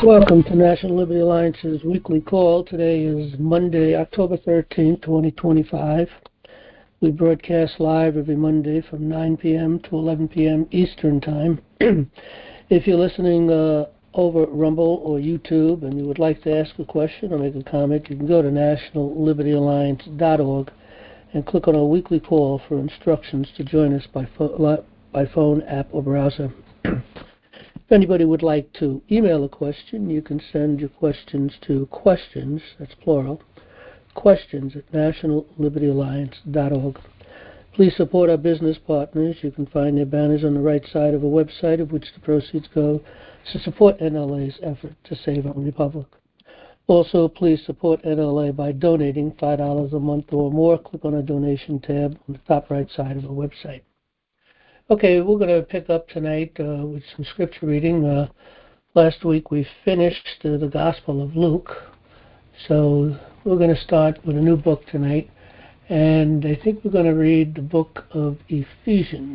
Welcome to National Liberty Alliance's weekly call. Today is Monday, October 13th, 2025. We broadcast live every Monday from 9 p.m. to 11 p.m. Eastern Time. If you're listening over Rumble or YouTube and you would like to ask a question or make a comment, you can go to nationallibertyalliance.org and click on our weekly call for instructions to join us by phone, app, or browser. If anybody would like to email a question, you can send your questions to questions, that's plural, questions at nationallibertyalliance.org. Please support our business partners. You can find their banners on the right side of a website of which the proceeds go to support NLA's effort to save our republic. Also, please support NLA by donating $5 a month or more. Click on the donation tab on the top right side of the website. Okay, we're going to pick up tonight with some scripture reading. Last week we finished the Gospel of Luke, so we're going to start with a new book tonight, and I think we're going to read the book of Ephesians.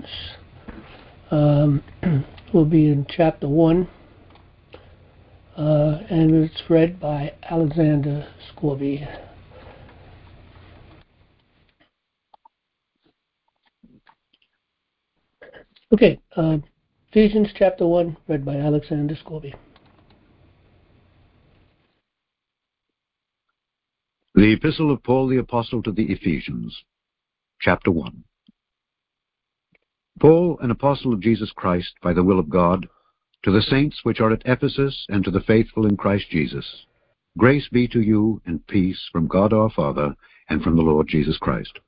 We'll be in chapter 1, and it's read by Alexander Scorby. Okay, Ephesians chapter 1, read by Alexander Scorby. The Epistle of Paul the Apostle to the Ephesians, chapter 1. Paul, an apostle of Jesus Christ, by the will of God, to the saints which are at Ephesus, and to the faithful in Christ Jesus, grace be to you and peace from God our Father and from the Lord Jesus Christ.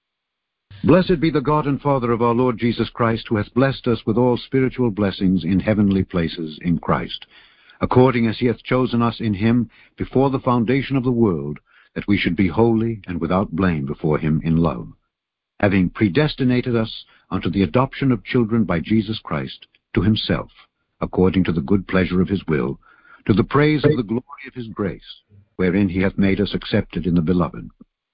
Blessed be the God and Father of our Lord Jesus Christ, who hath blessed us with all spiritual blessings in heavenly places in Christ, according as he hath chosen us in him before the foundation of the world, that we should be holy and without blame before him in love, having predestinated us unto the adoption of children by Jesus Christ to himself, according to the good pleasure of his will, to the praise of the glory of his grace, wherein he hath made us accepted in the Beloved,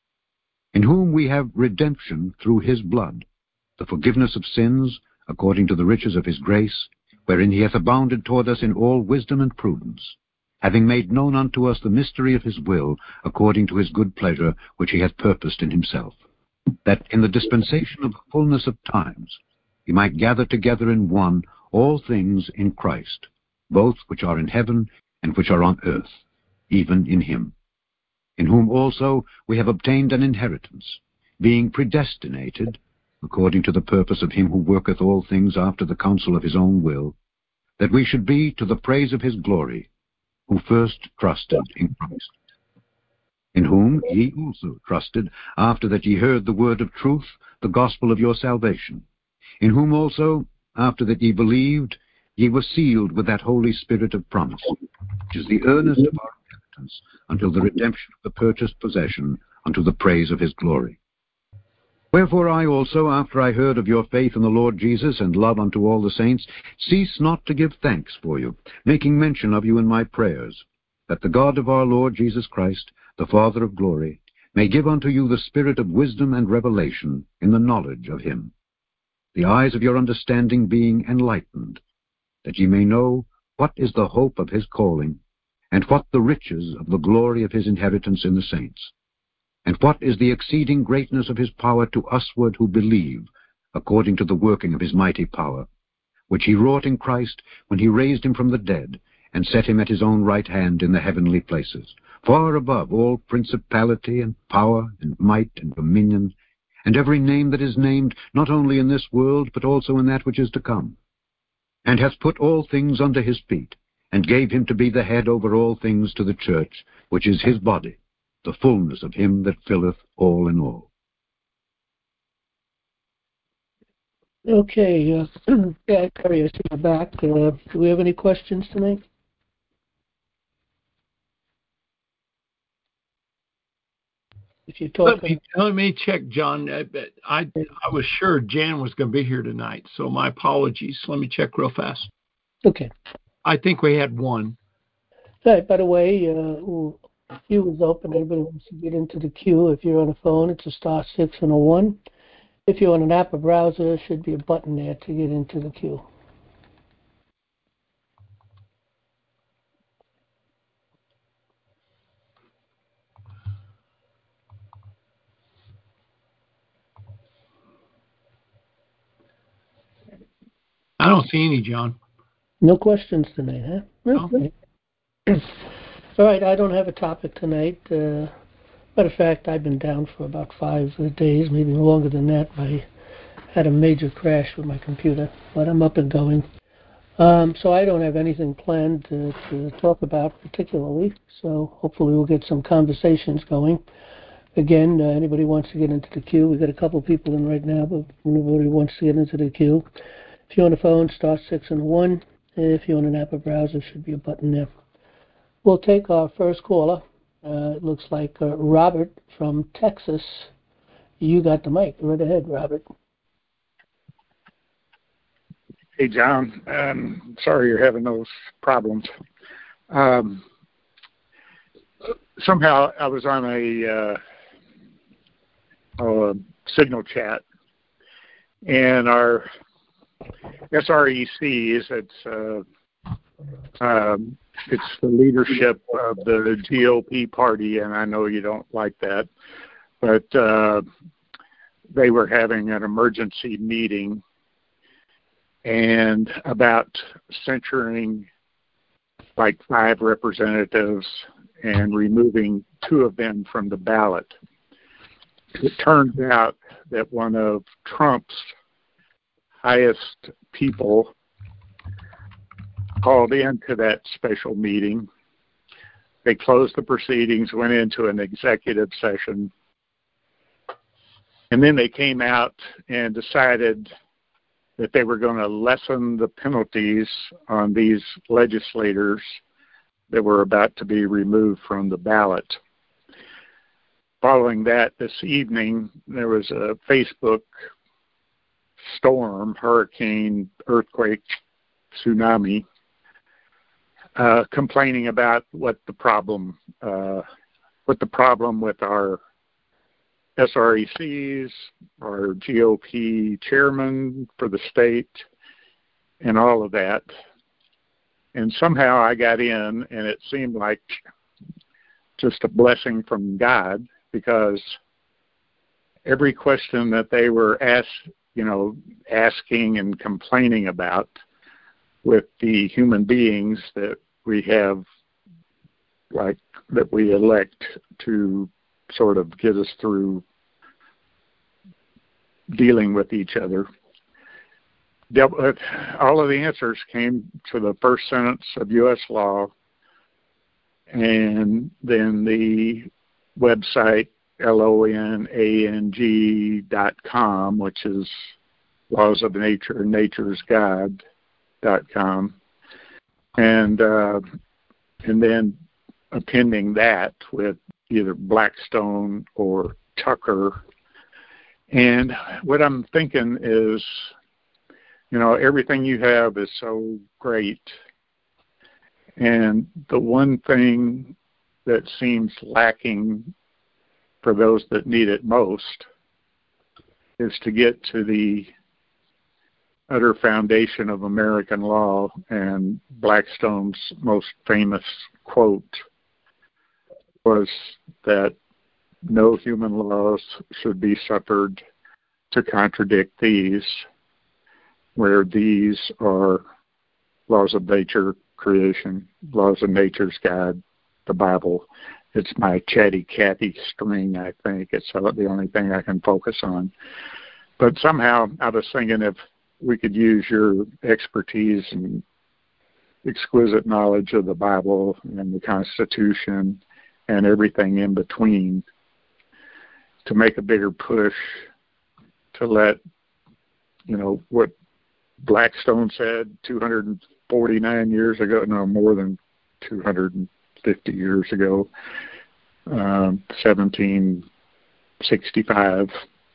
in whom we have redemption through his blood, the forgiveness of sins, according to the riches of his grace, wherein he hath abounded toward us in all wisdom and prudence, having made known unto us the mystery of his will, according to his good pleasure, which he hath purposed in himself, that in the dispensation of the fullness of times he might gather together in one all things in Christ, both which are in heaven and which are on earth, even in him, in whom also we have obtained an inheritance, being predestinated, according to the purpose of him who worketh all things after the counsel of his own will, that we should be to the praise of his glory, who first trusted in Christ, in whom ye also trusted, after that ye heard the word of truth, the gospel of your salvation, in whom also, after that ye believed, ye were sealed with that Holy Spirit of promise, which is the earnest of our inheritance, until the redemption of the purchased possession, unto the praise of his glory. Wherefore I also, after I heard of your faith in the Lord Jesus, and love unto all the saints, cease not to give thanks for you, making mention of you in my prayers, that the God of our Lord Jesus Christ, the Father of glory, may give unto you the spirit of wisdom and revelation in the knowledge of him, the eyes of your understanding being enlightened, that ye may know what is the hope of his calling, and what the riches of the glory of his inheritance in the saints, and what is the exceeding greatness of his power to usward who believe, according to the working of his mighty power, which he wrought in Christ when he raised him from the dead, and set him at his own right hand in the heavenly places, far above all principality and power and might and dominion, and every name that is named, not only in this world, but also in that which is to come, and hath put all things under his feet, and gave him to be the head over all things to the church, which is his body, the fullness of him that filleth all in all. Okay, Carrie, I see you back. Do we have any questions tonight? If you talk, let me check, John. I was sure Jan was going to be here tonight, so my apologies. Let me check real fast. Okay. I think we had one. All right, by the way, queue is open. Anybody wants to get into the queue. If you're on a phone, it's a *6 and a 1. If you're on an app or browser, there should be a button there to get into the queue. I don't see any, John. No questions tonight, huh? No. Okay. All right, I don't have a topic tonight. Matter of fact, I've been down for about 5 days, maybe longer than that. I had a major crash with my computer, but I'm up and going. So I don't have anything planned to talk about particularly, so hopefully we'll get some conversations going. Again, anybody wants to get into the queue, we've got a couple people in right now, but anybody wants to get into the queue. If you're on a phone, star 6 and 1. If you're on an Apple browser, should be a button there. We'll take our first caller. It looks like Robert from Texas. You got the mic. Right ahead, Robert. Hey, John. Sorry you're having those problems. Somehow I was on a signal chat, and our SRECs, it's the leadership of the GOP party, and I know you don't like that, but they were having an emergency meeting and about censuring like 5 representatives and removing 2 of them from the ballot. It turns out that one of Trump's highest people called into that special meeting. They closed the proceedings, went into an executive session, and then they came out and decided that they were going to lessen the penalties on these legislators that were about to be removed from the ballot. Following that, this evening, there was a Facebook storm, hurricane, earthquake, tsunami, complaining about what the problem with our SRECs, our GOP chairman for the state, and all of that. And somehow I got in, and it seemed like just a blessing from God, because every question that they were asking and complaining about with the human beings that we have, like that we elect to sort of get us through dealing with each other, all of the answers came to the first sentence of U.S. law, and then the website lonang.com, which is Laws of Nature, naturesgod.com, and then appending that with either Blackstone or Tucker. And what I'm thinking is, everything you have is so great. And the one thing that seems lacking for those that need it most is to get to the utter foundation of American law. And Blackstone's most famous quote was that no human laws should be suffered to contradict these, where these are laws of nature, creation, laws of nature's God, the Bible. It's my chatty Cathy string, I think. It's the only thing I can focus on. But somehow I was thinking if we could use your expertise and exquisite knowledge of the Bible and the Constitution and everything in between to make a bigger push to let, what Blackstone said 249 years ago, no, more than 250 years ago, 1765,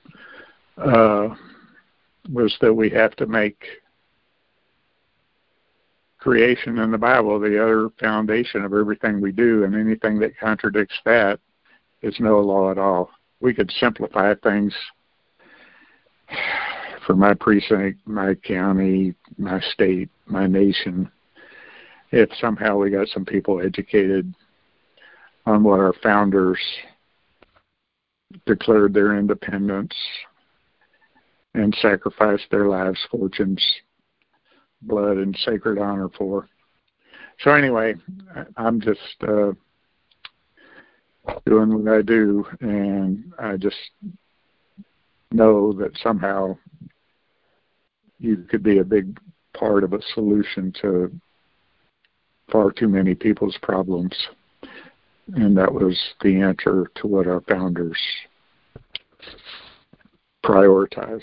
was that we have to make creation in the Bible the other foundation of everything we do, and anything that contradicts that is no law at all. We could simplify things for my precinct, my county, my state, my nation, if somehow we got some people educated on what our founders declared their independence and sacrificed their lives, fortunes, blood and sacred honor for. So anyway, I'm just doing what I do, and I just know that somehow you could be a big part of a solution to far too many people's problems. And that was the answer to what our founders prioritized.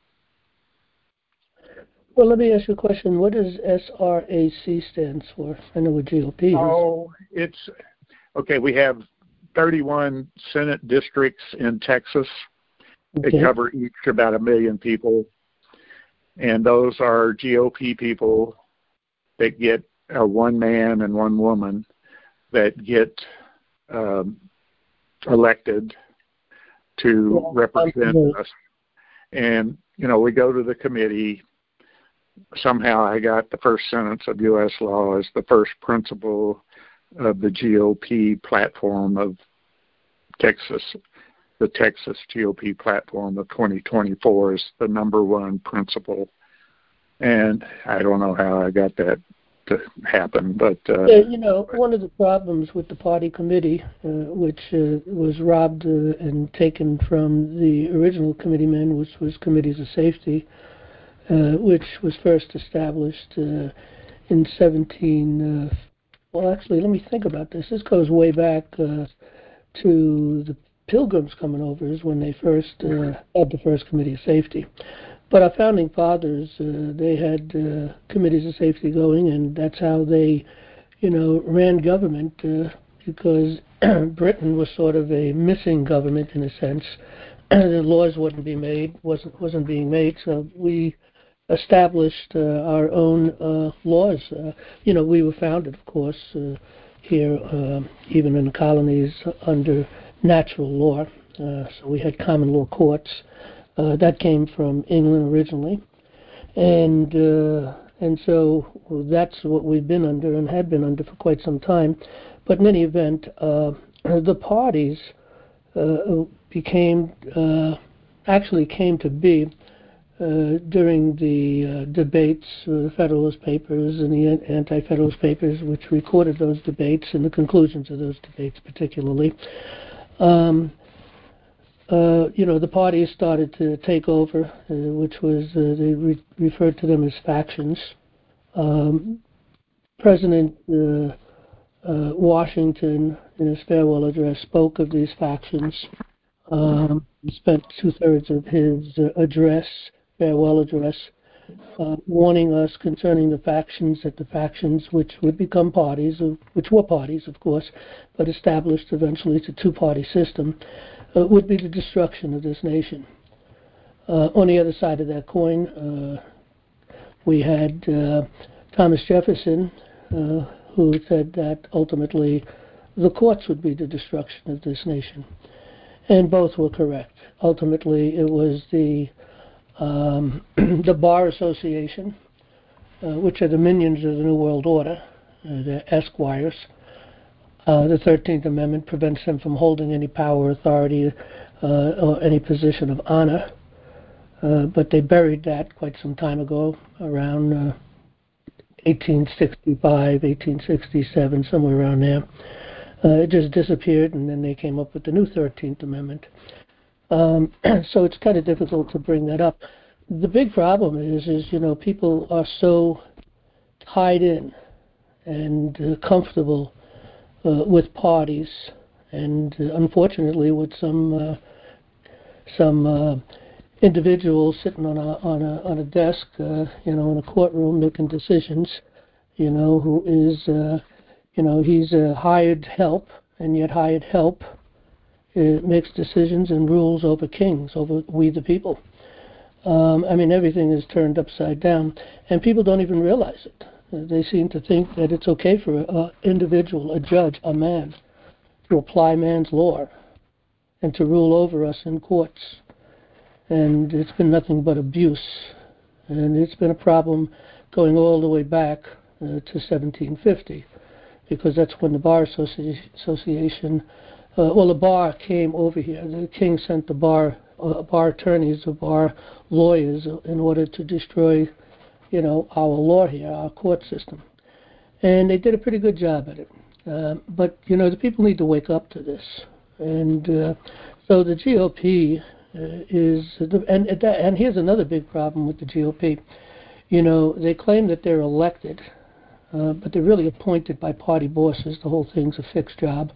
Well, let me ask you a question. What does SRAC stands for? I know what GOP is. Oh, it's okay. We have 31 Senate districts in Texas. Okay. They cover each about 1 million people. And those are GOP people that get one man and one woman that get elected to represent us. And, we go to the committee. Somehow I got the first sentence of U.S. law as the first principle of the GOP platform of Texas. The Texas GOP platform of 2024 is the number one principle. And I don't know how I got that to happen, but... one of the problems with the party committee, which was robbed and taken from the original committeemen, which was Committees of Safety, which was first established in 17... well, actually, let me think about this. This goes way back to the Pilgrims coming over is when they first had the first Committee of Safety. But our founding fathers, they had committees of safety going, and that's how they, ran government, because Britain was sort of a missing government in a sense. The laws wasn't being made, so we established our own laws. We were founded, of course, here, even in the colonies, under natural law. So we had common law courts. That came from England originally, and so that's what we've been under and had been under for quite some time. But in any event, the parties actually came to be during the debates, the Federalist Papers and the Anti-Federalist Papers, which recorded those debates and the conclusions of those debates particularly. The parties started to take over, which was, they referred to them as factions. President Washington, in his farewell address, spoke of these factions. He spent 2/3 of his farewell address, warning us concerning the factions, that the factions which would become parties, which were parties, of course, but established eventually to two-party system, would be the destruction of this nation. On the other side of that coin, we had Thomas Jefferson, who said that ultimately the courts would be the destruction of this nation. And both were correct. Ultimately, it was the Bar Association, which are the minions of the New World Order, the Esquires. The 13th Amendment prevents them from holding any power, authority, or any position of honor. But they buried that quite some time ago, around 1865, 1867, somewhere around there. It just disappeared, and then they came up with the new 13th Amendment. So it's kind of difficult to bring that up. The big problem is people are so tied in and comfortable with parties, and unfortunately with some individuals sitting on a desk, in a courtroom making decisions, who is, he's a hired help, and yet hired help makes decisions and rules over kings, over we the people. Everything is turned upside down, and people don't even realize it. They seem to think that it's okay for an individual, a judge, a man, to apply man's law and to rule over us in courts. And it's been nothing but abuse. And it's been a problem going all the way back to 1750, because that's when the Bar Association, the bar came over here. The king sent the bar attorneys, the bar lawyers, in order to destroy our law here, our court system. And they did a pretty good job at it. But the people need to wake up to this. And so the GOP and here's another big problem with the GOP. They claim that they're elected, but they're really appointed by party bosses. The whole thing's a fixed job.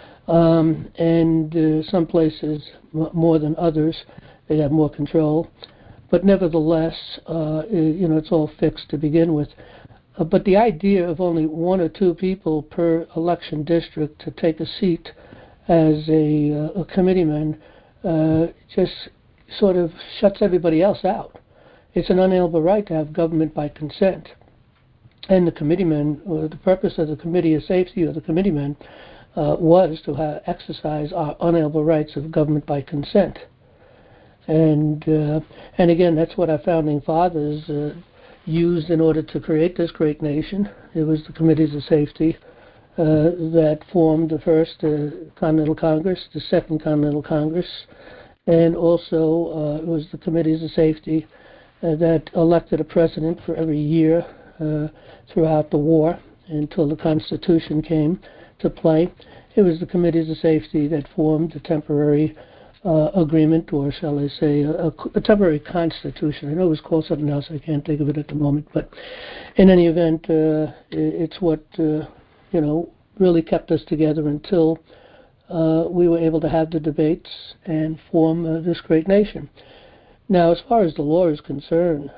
And some places, more than others, they have more control. But nevertheless, it's all fixed to begin with. But the idea of only one or two people per election district to take a seat as a committeeman just sort of shuts everybody else out. It's an unalienable right to have government by consent. And the committeemen, or the purpose of the Committee of Safety or the committeemen, was to exercise our unalienable rights of government by consent. And again, that's what our founding fathers used in order to create this great nation. It was the Committees of Safety that formed the First Continental Congress, the Second Continental Congress, and also it was the Committees of Safety that elected a president for every year throughout the war until the Constitution came to play. It was the Committees of Safety that formed the temporary agreement, or shall I say, a temporary constitution. I know it was called something else. I can't think of it at the moment. But in any event, it's what really kept us together until we were able to have the debates and form this great nation. Now, as far as the law is concerned,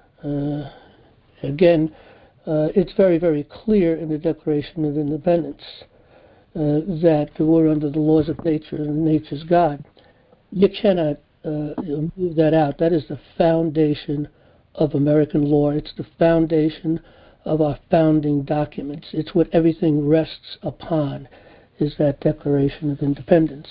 again, it's very, very clear in the Declaration of Independence that we're under the laws of nature and nature's God. You cannot move that out. That is the foundation of American law. It's the foundation of our founding documents. It's what everything rests upon, is that Declaration of Independence.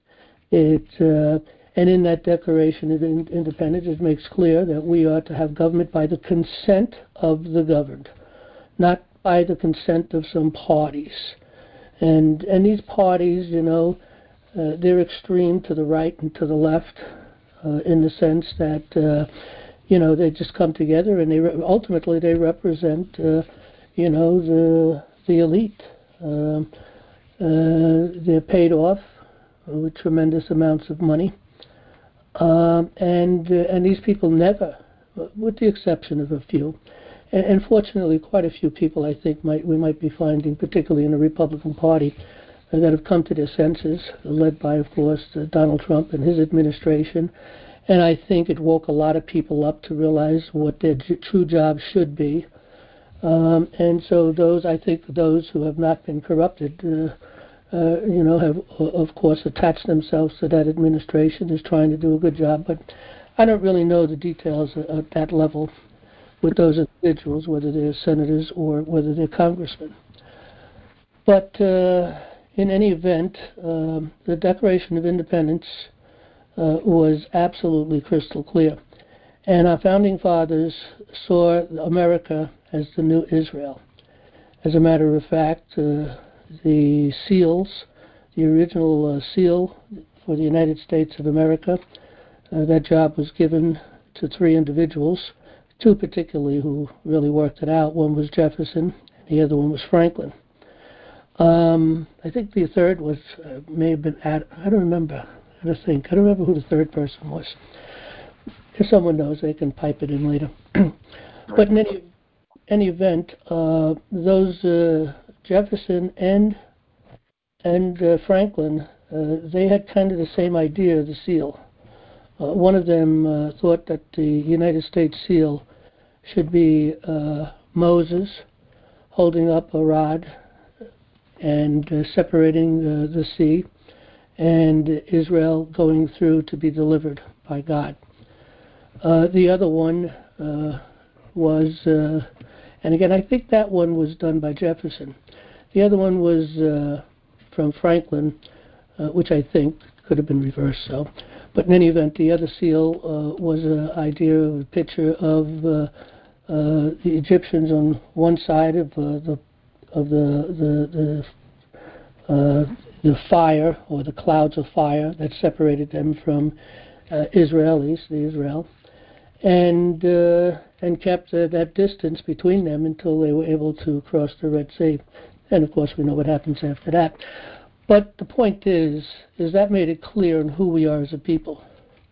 And in that Declaration of Independence, it makes clear that we are to have government by the consent of the governed, not by the consent of some parties. And these parties, they're extreme to the right and to the left, in the sense that they just come together and ultimately they represent the elite. They're paid off with tremendous amounts of money, and these people never, with the exception of a few, and fortunately quite a few people, I think we might be finding, particularly in the Republican Party, that have come to their senses, led by, of course, Donald Trump and his administration. And I think it woke a lot of people up to realize what their true job should be. And so I think those who have not been corrupted, have, of course, attached themselves to that administration, is trying to do a good job. But I don't really know the details at that level with those individuals, whether they're senators or whether they're congressmen. But in any event, the Declaration of Independence was absolutely crystal clear. And our founding fathers saw America as the new Israel. As a matter of fact, the seals, the original seal for the United States of America, that job was given to three individuals, two particularly who really worked it out. One was Jefferson, and the other one was Franklin. I think the third was, may have been I don't remember. I don't remember who the third person was. If someone knows, they can pipe it in later. But in any event, those Jefferson and Franklin, they had kind of the same idea of the seal. One of them thought that the United States seal should be Moses holding up a rod and separating the sea, and Israel going through to be delivered by God. The other one was, and again, I think that one was done by Jefferson. The other one was from Franklin, which I think could have been reversed. So, but in any event, the other seal was an idea of a picture of the Egyptians on one side of the fire, or the clouds of fire that separated them from Israelis, the Israel, and and kept that distance between them until they were able to cross the Red Sea. And of course, we know what happens after that. But the point is that made it clear in who we are as a people.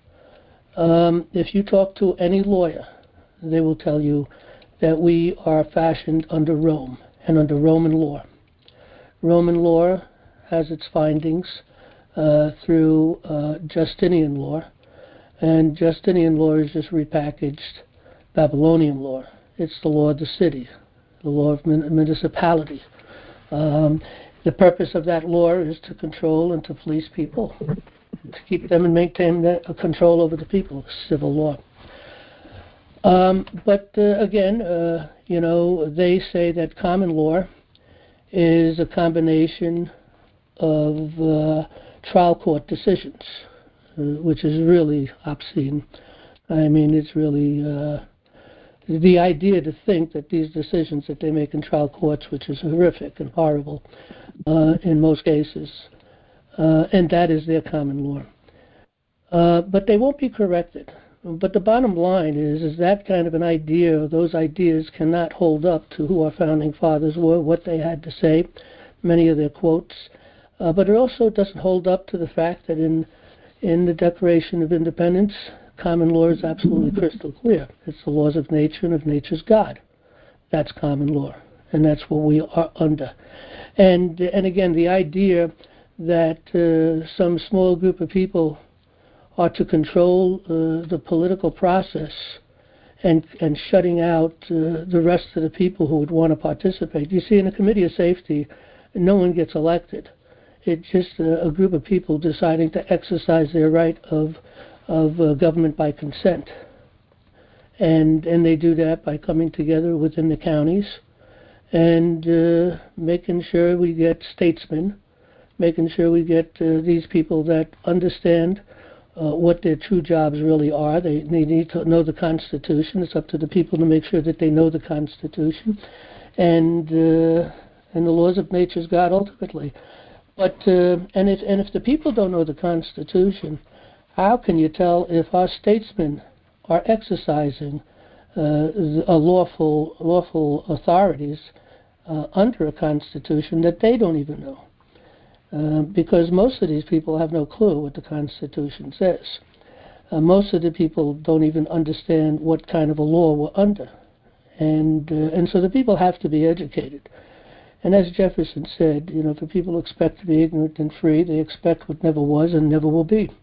If you talk to any lawyer, they will tell you that we are fashioned under Rome and under Roman law. Roman law has its findings through Justinian law, and Justinian law is just repackaged Babylonian law. It's the law of the city, the law of municipality. The purpose of that law is to control and to police people, to keep them and maintain control over the people, civil law. But again, they say that common law is a combination of trial court decisions, which is really obscene. I mean, it's really the idea to think that these decisions that they make in trial courts, which is horrific and horrible in most cases, and that is their common law. But they won't be corrected. But the bottom line is that kind of an idea, those ideas cannot hold up to who our founding fathers were, what they had to say, many of their quotes. But it also doesn't hold up to the fact that in the Declaration of Independence, common law is absolutely crystal clear. It's the laws of nature and of nature's God. That's common law, and that's what we are under. And again, the idea that some small group of people are to control the political process and shutting out the rest of the people who would want to participate. You see, in a committee of safety, no one gets elected. It's just a group of people deciding to exercise their right of government by consent. And they do that by coming together within the counties and making sure we get statesmen, making sure we get these people that understand what their true jobs really are. They need to know the Constitution. It's up to the people to make sure that they know the Constitution and the laws of nature's God ultimately. But if the people don't know the Constitution, how can you tell if our statesmen are exercising lawful authorities under a Constitution that they don't even know? Because most of these people have no clue what the Constitution says. Most of the people don't even understand what kind of a law we're under. And so the people have to be educated. And as Jefferson said, if the people expect to be ignorant and free, they expect what never was and never will be.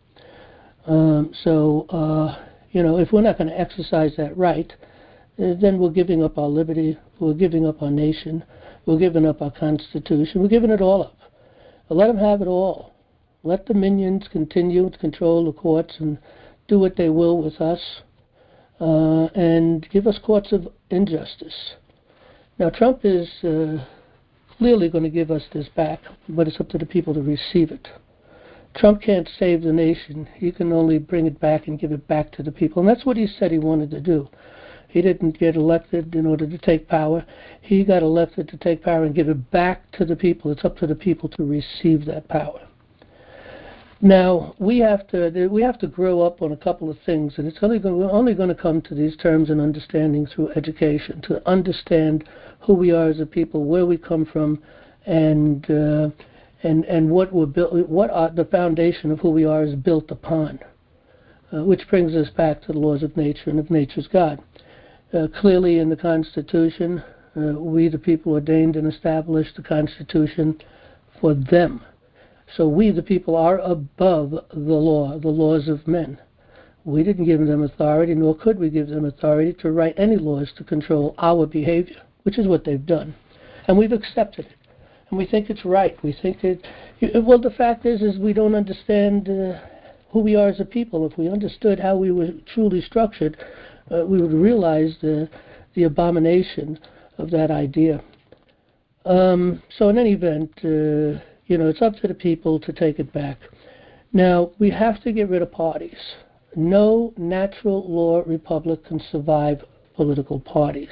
If we're not going to exercise that right, then we're giving up our liberty, we're giving up our nation, we're giving up our Constitution, we're giving it all up. Let them have it all. Let the minions continue to control the courts and do what they will with us and give us courts of injustice. Now, Trump is clearly going to give us this back, but it's up to the people to receive it. Trump can't save the nation. He can only bring it back and give it back to the people. And that's what he said he wanted to do. He didn't get elected in order to take power. He got elected to take power and give it back to the people. It's up to the people to receive that power. Now, we have to grow up on a couple of things, and we're only going to come to these terms and understanding through education, to understand who we are as a people, where we come from, and what we're built, what the foundation of who we are is built upon, which brings us back to the laws of nature and of nature's God. Clearly in the Constitution, we the people ordained and established the Constitution for them. So we the people are above the law, the laws of men. We didn't give them authority, nor could we give them authority to write any laws to control our behavior, which is what they've done. And we've accepted it. And we think it's right. We think well, the fact is we don't understand who we are as a people. If we understood how we were truly structured, we would realize the abomination of that idea. So in any event, it's up to the people to take it back. Now, we have to get rid of parties. No natural law republic can survive political parties.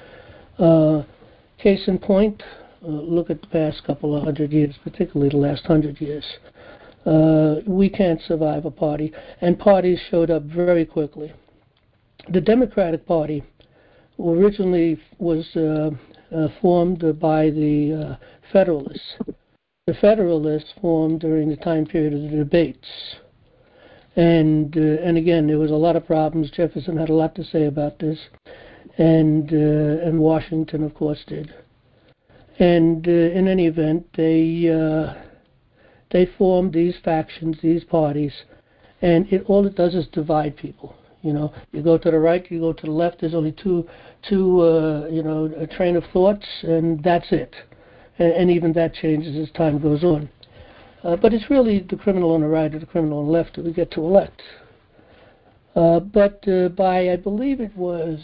Case in point, look at the past couple of 100 years, particularly the last 100 years. We can't survive a party, and parties showed up very quickly. The Democratic Party originally was formed by the Federalists. The Federalists formed during the time period of the debates. And again, there was a lot of problems. Jefferson had a lot to say about this, and Washington, of course, did. And in any event, they formed these factions, these parties, and all it does is divide people. You know, you go to the right, you go to the left. There's only two a train of thoughts, and that's it. And even that changes as time goes on. But it's really the criminal on the right or the criminal on the left that we get to elect. But by, I believe it was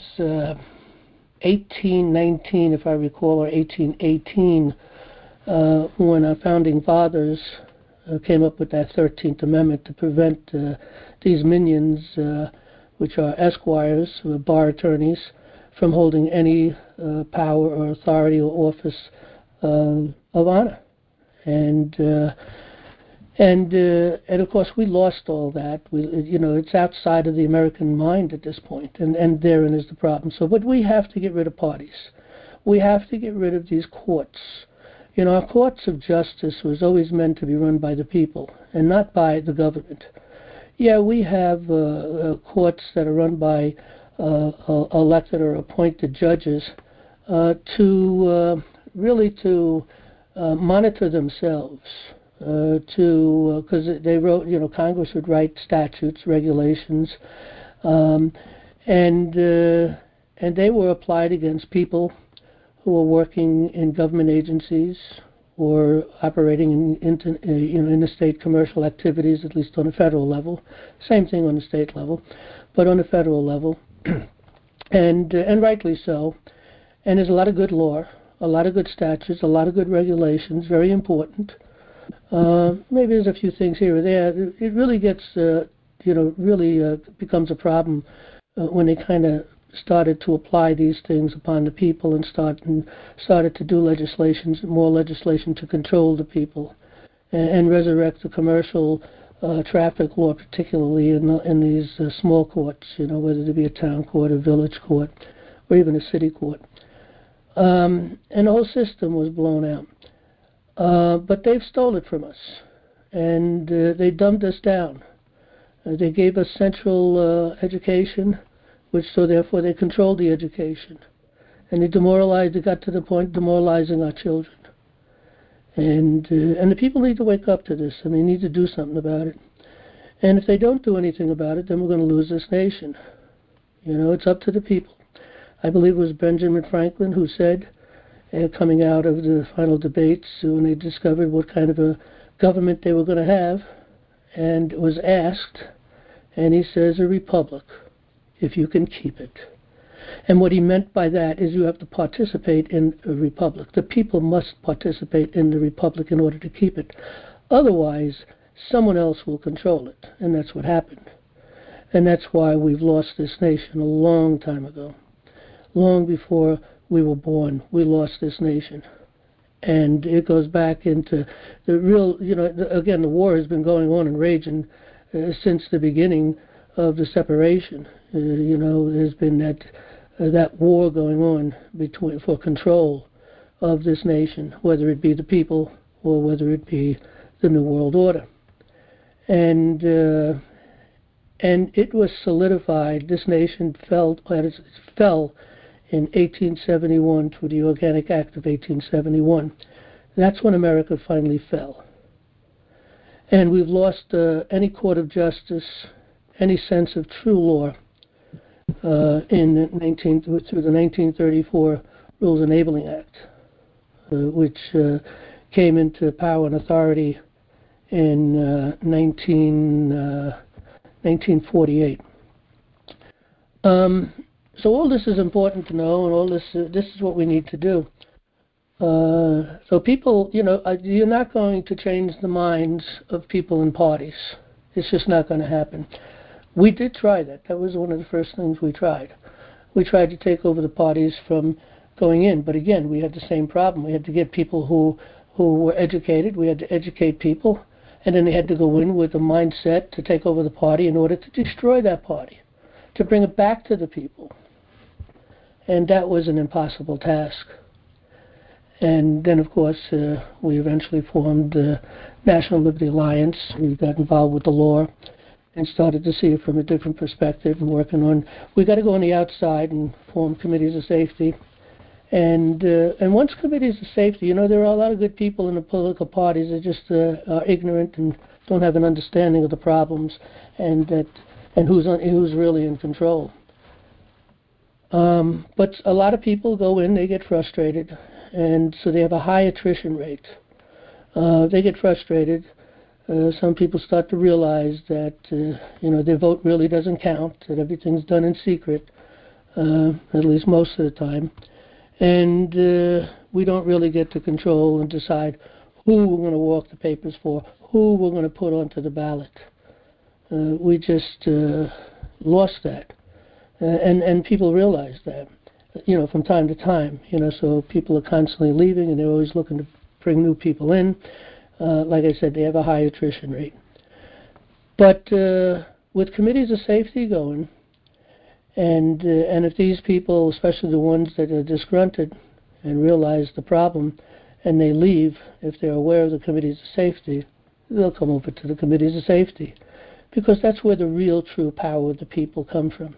1819, if I recall, or 1818, when our founding fathers came up with that 13th Amendment to prevent these minions, which are esquires, bar attorneys, from holding any power or authority or office of honor. And of course we lost all that. It's outside of the American mind at this point, and therein is the problem. So, but we have to get rid of parties. We have to get rid of these courts. You know, our courts of justice was always meant to be run by the people and not by the government. Yeah, we have courts that are run by elected or appointed judges to monitor themselves. Because they wrote, Congress would write statutes, regulations, and they were applied against people who were working in government agencies or operating in interstate commercial activities, at least on a federal level. Same thing on the state level, but on a federal level, and rightly so. And there's a lot of good law, a lot of good statutes, a lot of good regulations, very important. Maybe there's a few things here or there. It really gets, becomes a problem when they kind of started to apply these things upon the people and started to do more legislation to control the people and resurrect the commercial traffic law, particularly in these small courts, whether it be a town court, a village court, or even a city court. And the whole system was blown out. But they've stolen it from us, and they dumbed us down. They gave us central education, so therefore they controlled the education. And they got to the point of demoralizing our children. And the people need to wake up to this, and they need to do something about it. And if they don't do anything about it, then we're going to lose this nation. It's up to the people. I believe it was Benjamin Franklin who said, coming out of the final debates, when they discovered what kind of a government they were going to have, and was asked, and he says, a republic, if you can keep it. And what he meant by that is you have to participate in a republic. The people must participate in the republic in order to keep it. Otherwise, someone else will control it, and that's what happened. And that's why we've lost this nation a long time ago. Long before we were born, we lost this nation. And it goes back into the real, again, the war has been going on and raging since the beginning of the separation. There's been that war going on for control of this nation, whether it be the people or whether it be the New World Order. And it was solidified. This nation fell in 1871 through the Organic Act of 1871. That's when America finally fell. And we've lost any court of justice, any sense of true law through the 1934 Rules Enabling Act, which came into power and authority in 1948. So all this is important to know, and all this is what we need to do. So people, you're not going to change the minds of people in parties. It's just not going to happen. We did try that. That was one of the first things we tried. We tried to take over the parties from going in, but again, we had the same problem. We had to get people who were educated. We had to educate people, and then they had to go in with a mindset to take over the party in order to destroy that party, to bring it back to the people. And that was an impossible task. And then, of course, we eventually formed the National Liberty Alliance. We got involved with the law and started to see it from a different perspective and working on, we got to go on the outside and form committees of safety. And once committees of safety, there are a lot of good people in the political parties that just are ignorant and don't have an understanding of the problems and who's really in control. But a lot of people go in, they get frustrated, and so they have a high attrition rate. They get frustrated. Some people start to realize that their vote really doesn't count, that everything's done in secret, at least most of the time, and we don't really get to control and decide who we're going to walk the papers for, who we're going to put onto the ballot. We just lost that, and people realize that, from time to time. So people are constantly leaving, and they're always looking to bring new people in. Like I said, they have a high attrition rate. But with committees of safety going, and if these people, especially the ones that are disgruntled and realize the problem, and they leave, if they're aware of the committees of safety, they'll come over to the committees of safety, because that's where the real true power of the people come from.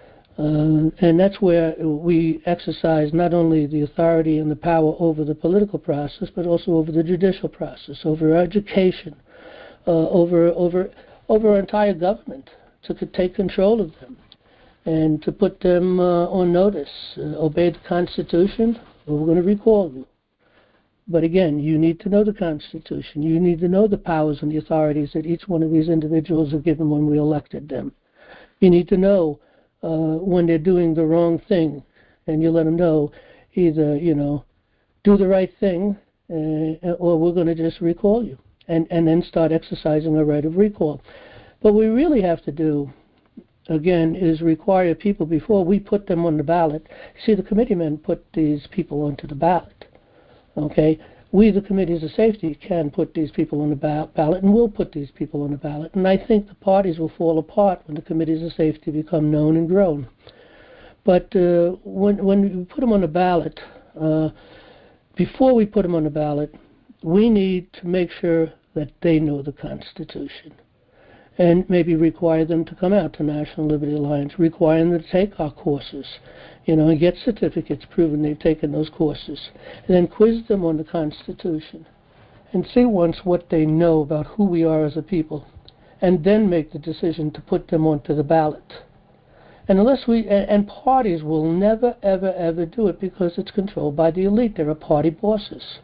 And that's where we exercise not only the authority and the power over the political process, but also over the judicial process, over education, over our entire government, to take control of them and to put them on notice. Obey the Constitution, or we're going to recall you. But again, you need to know the Constitution. You need to know the powers and the authorities that each one of these individuals are given when we elected them. You need to know when they're doing the wrong thing, and you let them know, either do the right thing, or we're going to just recall you, and then start exercising a right of recall. But what we really have to do, again, is require people before we put them on the ballot. See, the committeemen put these people onto the ballot. Okay, we, the committees of safety, can put these people on the ballot, and will put these people on the ballot. And I think the parties will fall apart when the committees of safety become known and grown. But when we put them on the ballot, before we put them on the ballot, we need to make sure that they know the Constitution, and maybe require them to come out to National Liberty Alliance, require them to take our courses, and get certificates proving they've taken those courses, and then quiz them on the Constitution, and see once what they know about who we are as a people, and then make the decision to put them onto the ballot. And and parties will never, ever, ever do it, because it's controlled by the elite. There are party bosses.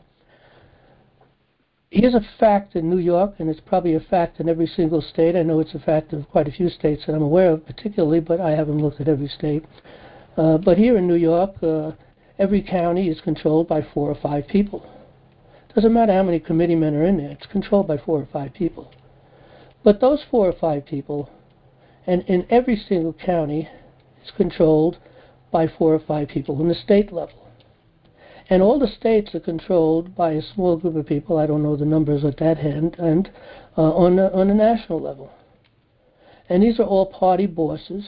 Here's a fact in New York, and it's probably a fact in every single state. I know it's a fact of quite a few states that I'm aware of particularly, but I haven't looked at every state. But here in New York, every county is controlled by 4 or 5 people. Doesn't matter how many committeemen are in there, it's controlled by 4 or 5 people. But those 4 or 5 people, and in every single county, is controlled by 4 or 5 people in the state level. And all the states are controlled by a small group of people. I don't know the numbers at that end, and on a national level. And these are all party bosses.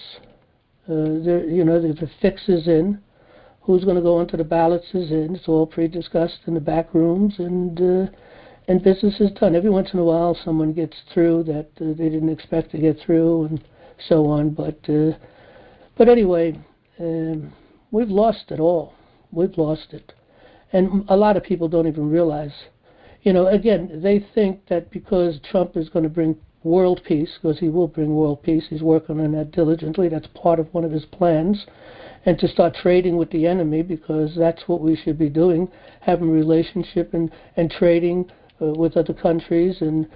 The fix is in. Who's going to go onto the ballots is in. It's all pre-discussed in the back rooms, and business is done. Every once in a while, someone gets through that they didn't expect to get through, and so on. But anyway, we've lost it all. We've lost it. And a lot of people don't even realize, again, they think that because Trump is going to bring world peace, because he will bring world peace, he's working on that diligently, that's part of one of his plans, and to start trading with the enemy, because that's what we should be doing, having a relationship and trading with other countries, and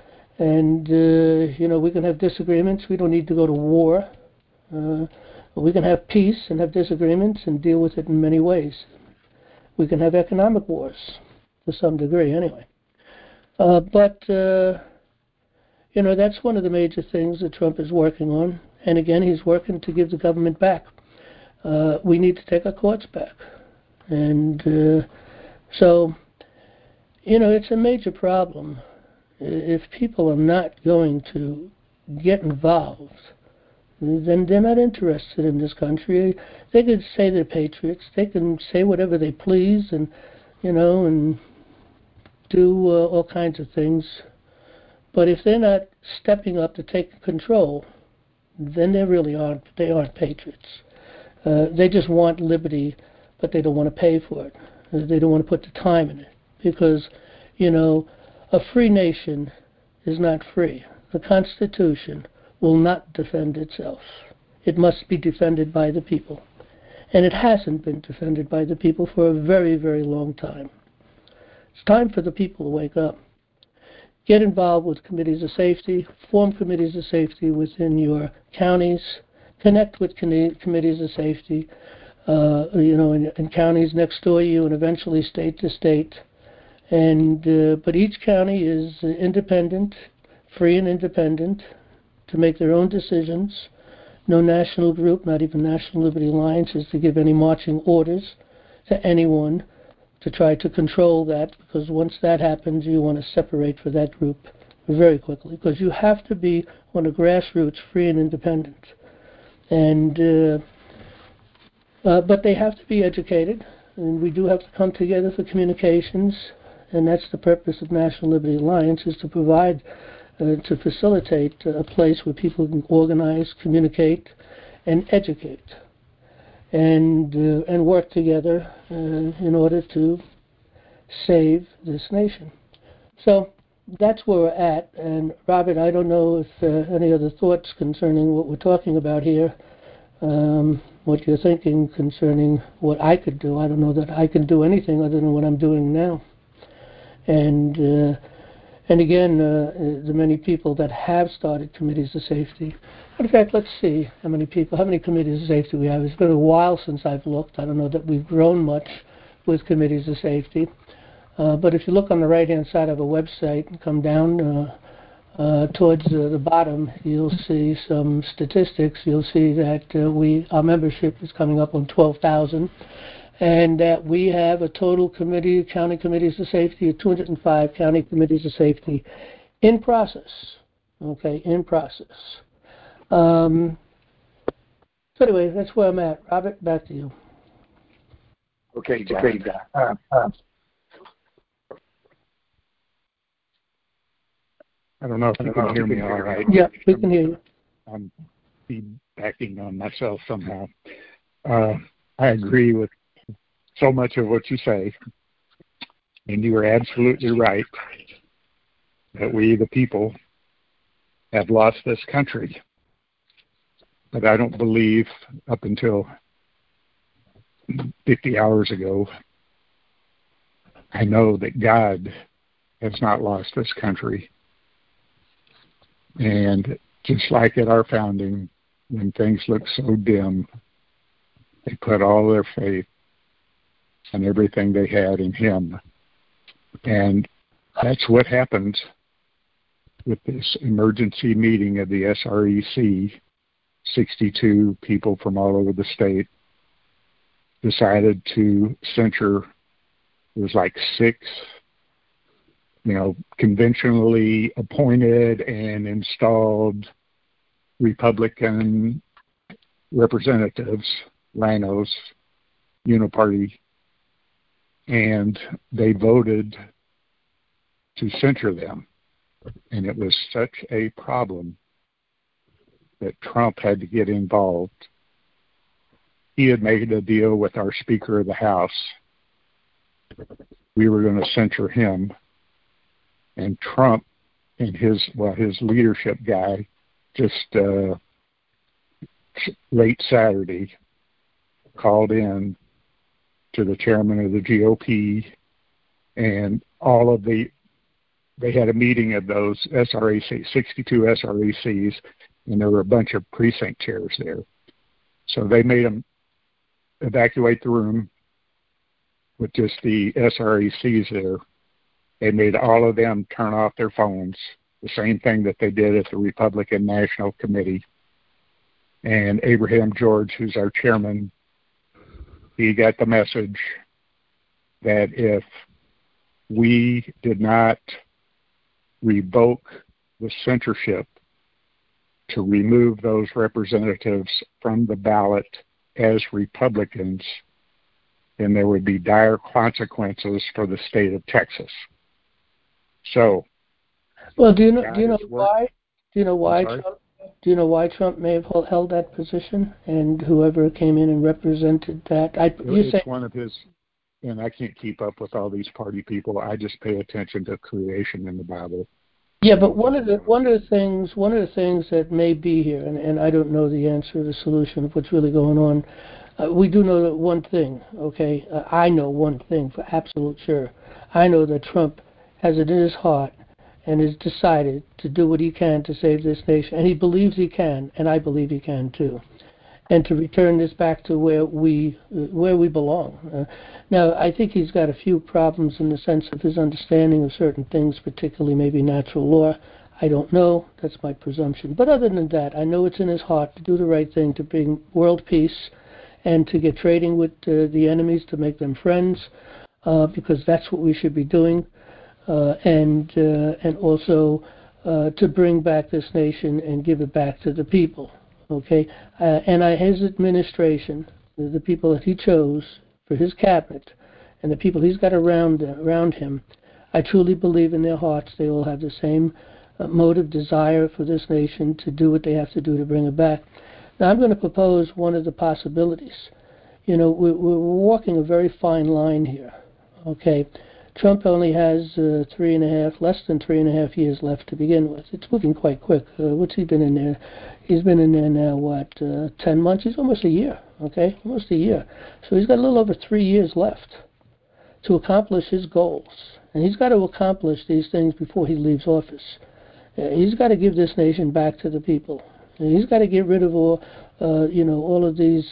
we can have disagreements. We don't need to go to war. We can have peace and have disagreements and deal with it in many ways. We can have economic wars, to some degree anyway. But that's one of the major things that Trump is working on. And again, he's working to give the government back. We need to take our courts back. And so, it's a major problem. If people are not going to get involved, then they're not interested in this country. They could say they're patriots. They can say whatever they please, and and do all kinds of things. But if they're not stepping up to take control, then they really aren't. They aren't patriots. They just want liberty, but they don't want to pay for it. They don't want to put the time in it because, a free nation is not free. The Constitution will not defend itself. It must be defended by the people. And it hasn't been defended by the people for a very, very long time. It's time for the people to wake up. Get involved with committees of safety, form committees of safety within your counties, connect with committees of safety, in counties next door to you and eventually state to state. But each county is independent, free and independent, to make their own decisions. No national group, not even National Liberty Alliance, is to give any marching orders to anyone to try to control that, because once that happens, you want to separate for that group very quickly, because you have to be on the grassroots, free and independent. But they have to be educated, and we do have to come together for communications, and that's the purpose of National Liberty Alliance, is to provide, to facilitate a place where people can organize, communicate, and educate, and work together in order to save this nation. So that's where we're at. And Robert, I don't know if any other thoughts concerning what we're talking about here, what you're thinking concerning what I could do. I don't know that I can do anything other than what I'm doing now. And again, the many people that have started committees of safety. In fact, let's see how many committees of safety we have. It's been a while since I've looked. I don't know that we've grown much with committees of safety. But if you look on the right-hand side of a website and come down towards the bottom, you'll see some statistics. You'll see that our membership is coming up on 12,000. And that we have a total county committees of safety of 205 county committees of safety in process. Okay, in process. So anyway, that's where I'm at. Robert, back to you. Okay, John. I don't know if you can hear me all right. Yeah, we can hear you. I'm feedbacking on myself somehow. I agree with so much of what you say, and you are absolutely right that we, the people, have lost this country. But I don't believe up until 50 hours ago, I know that God has not lost this country. And just like at our founding, when things looked so dim, they put all their faith and everything they had in Him. And that's what happened with this emergency meeting of the SREC. 62 people from all over the state decided to censure. It was like 6, conventionally appointed and installed Republican representatives, rhinos, uniparty, and they voted to censure them. And it was such a problem that Trump had to get involved. He had made a deal with our Speaker of the House. We were going to censure him. And Trump and his leadership guy just late Saturday called in to the chairman of the GOP and they had a meeting of those SREC, 62 SRECs, and there were a bunch of precinct chairs there. So they made them evacuate the room with just the SRECs there. They made all of them turn off their phones, the same thing that they did at the Republican National Committee. And Abraham George, who's our chairman, he got the message that if we did not revoke the censorship to remove those representatives from the ballot as Republicans, then there would be dire consequences for the state of Texas. So, well, do you know why? Do you know why Trump may have held that position, and whoever came in and represented that? It's one of his, and I can't keep up with all these party people. I just pay attention to creation in the Bible. Yeah, but one of the things that may be here, and I don't know the answer, the solution of what's really going on. We do know that one thing, okay? I know one thing for absolute sure. I know that Trump has it in his heart and has decided to do what he can to save this nation, and he believes he can, and I believe he can too, and to return this back to where we belong. Now, I think he's got a few problems in the sense of his understanding of certain things, particularly maybe natural law. I don't know. That's my presumption. But other than that, I know it's in his heart to do the right thing, to bring world peace, and to get trading with the enemies, to make them friends, because that's what we should be doing, and also to bring back this nation and give it back to the people. Okay, and his administration, the people that he chose for his cabinet, and the people he's got around him, I truly believe in their hearts they all have the same motive, desire for this nation to do what they have to do to bring it back. Now, I'm going to propose one of the possibilities. You know, we're walking a very fine line here. Okay, Trump only has less than 3.5 years left to begin with. It's moving quite quick. What's he been in there? He's been in there now, 10 months? He's almost a year, okay? Almost a year. So he's got a little over 3 years left to accomplish his goals. And he's got to accomplish these things before he leaves office. He's got to give this nation back to the people. And he's got to get rid of all of these,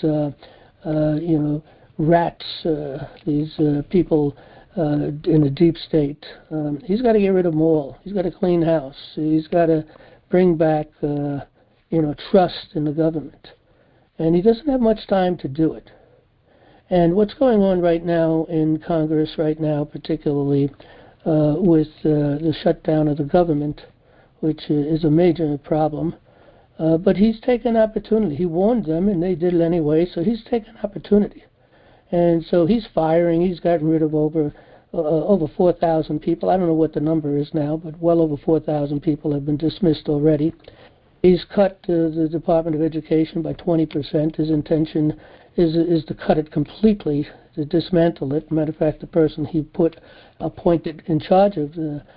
rats, these people in the deep state. He's got to get rid of them all. He's got to clean house. He's got to bring back, trust in the government. And he doesn't have much time to do it. And what's going on right now in Congress right now, particularly with the shutdown of the government, which is a major problem, but he's taken opportunity. He warned them, and they did it anyway, so he's taken opportunity. And so he's firing. He's gotten rid of over 4,000 people. I don't know what the number is now, but well over 4,000 people have been dismissed already. He's cut the Department of Education by 20%. His intention is to cut it completely, to dismantle it. Matter of fact, the person he appointed in charge of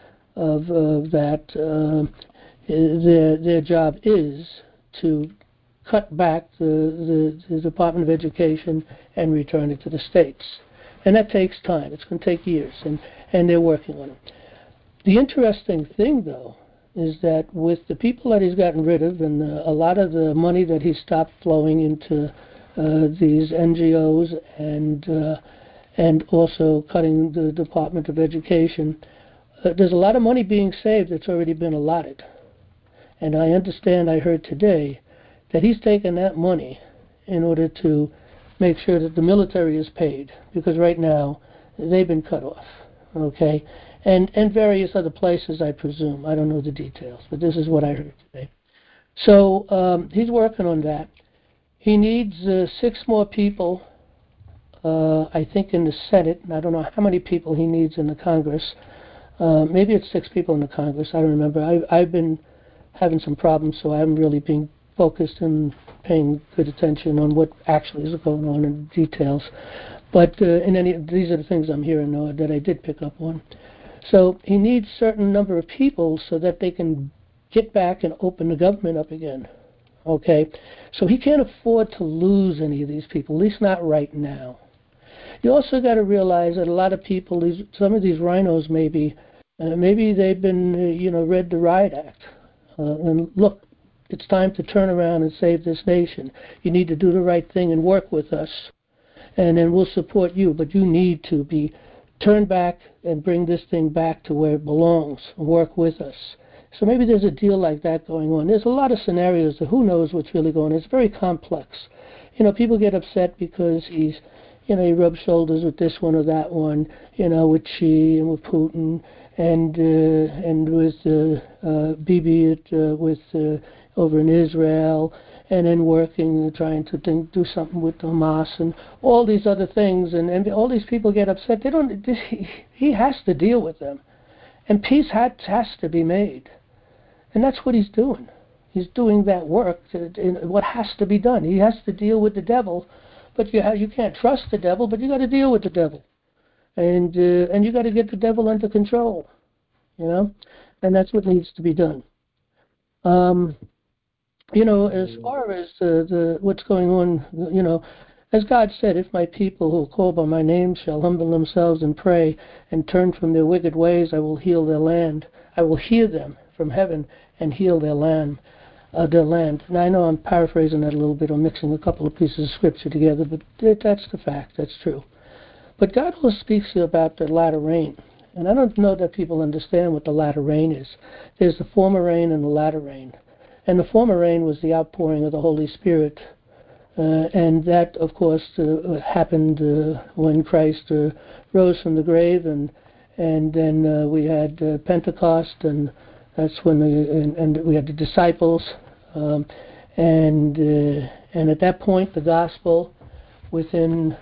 that, their job is to cut back the Department of Education and return it to the states. And that takes time. It's going to take years, and they're working on it. The interesting thing, though, is that with the people that he's gotten rid of and a lot of the money that he stopped flowing into these NGOs and also cutting the Department of Education, there's a lot of money being saved that's already been allotted. And I heard today, that he's taken that money in order to make sure that the military is paid, because right now they've been cut off, okay? And various other places, I presume. I don't know the details, but this is what I heard today. So he's working on that. He needs 6 more people, I think, in the Senate. And I don't know how many people he needs in the Congress. Maybe it's 6 people in the Congress. I don't remember. I've been having some problems, so I haven't really been focused and paying good attention on what actually is going on in the details. But these are the things I'm hearing that I did pick up on. So he needs a certain number of people so that they can get back and open the government up again. Okay? So he can't afford to lose any of these people, at least not right now. You also got to realize that a lot of people, some of these rhinos maybe they've been, read the Riot Act. And look, it's time to turn around and save this nation. You need to do the right thing and work with us, and then we'll support you. But you need to be turned back and bring this thing back to where it belongs and work with us. So maybe there's a deal like that going on. There's a lot of scenarios that who knows what's really going on. It's very complex. People get upset because he's he rubs shoulders with this one or that one, with Xi and with Putin and with Bibi with over in Israel, and then working, trying to do something with Hamas and all these other things, and all these people get upset. He has to deal with them, and peace has to be made, and that's what he's doing. He's doing that work, what has to be done. He has to deal with the devil, but you can't trust the devil, but you got to deal with the devil, and you got to get the devil under control, and that's what needs to be done. As far as what's going on, as God said, if my people who call by my name shall humble themselves and pray and turn from their wicked ways, I will heal their land. I will hear them from heaven and heal their land. And I know I'm paraphrasing that a little bit or mixing a couple of pieces of scripture together, but that's the fact. That's true. But God also speaks here about the latter rain. And I don't know that people understand what the latter rain is. There's the former rain and the latter rain. And the former rain was the outpouring of the Holy Spirit. And that, of course, happened when Christ rose from the grave. And then we had Pentecost, and that's when and we had the disciples. And at that point, the gospel, within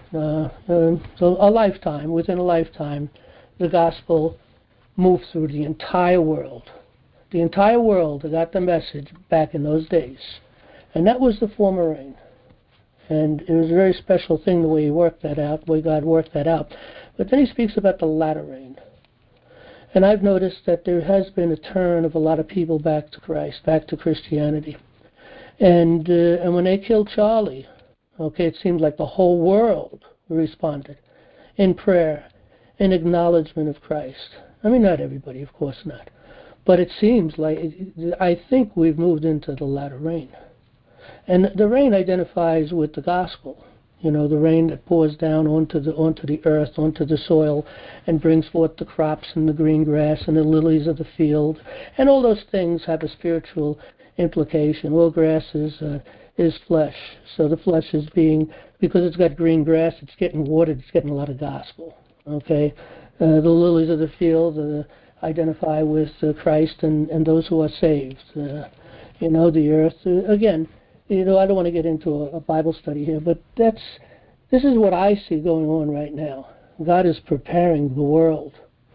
a lifetime, the gospel moved through the entire world. The entire world got the message back in those days. And that was the former rain. And it was a very special thing the way he worked that out, the way God worked that out. But then he speaks about the latter rain. And I've noticed that there has been a turn of a lot of people back to Christ, back to Christianity. And when they killed Charlie, it seemed like the whole world responded in prayer, in acknowledgement of Christ. I mean, not everybody, of course not. But it seems like, I think we've moved into the latter rain. And the rain identifies with the gospel. The rain that pours down onto the earth, onto the soil, and brings forth the crops and the green grass and the lilies of the field. And all those things have a spiritual implication. All grass is flesh. So the flesh is because it's got green grass, it's getting watered, it's getting a lot of gospel. Okay? The lilies of the field identify with Christ and those who are saved. The earth, again, I don't want to get into a Bible study here, but this is what I see going on right now. God is preparing the world,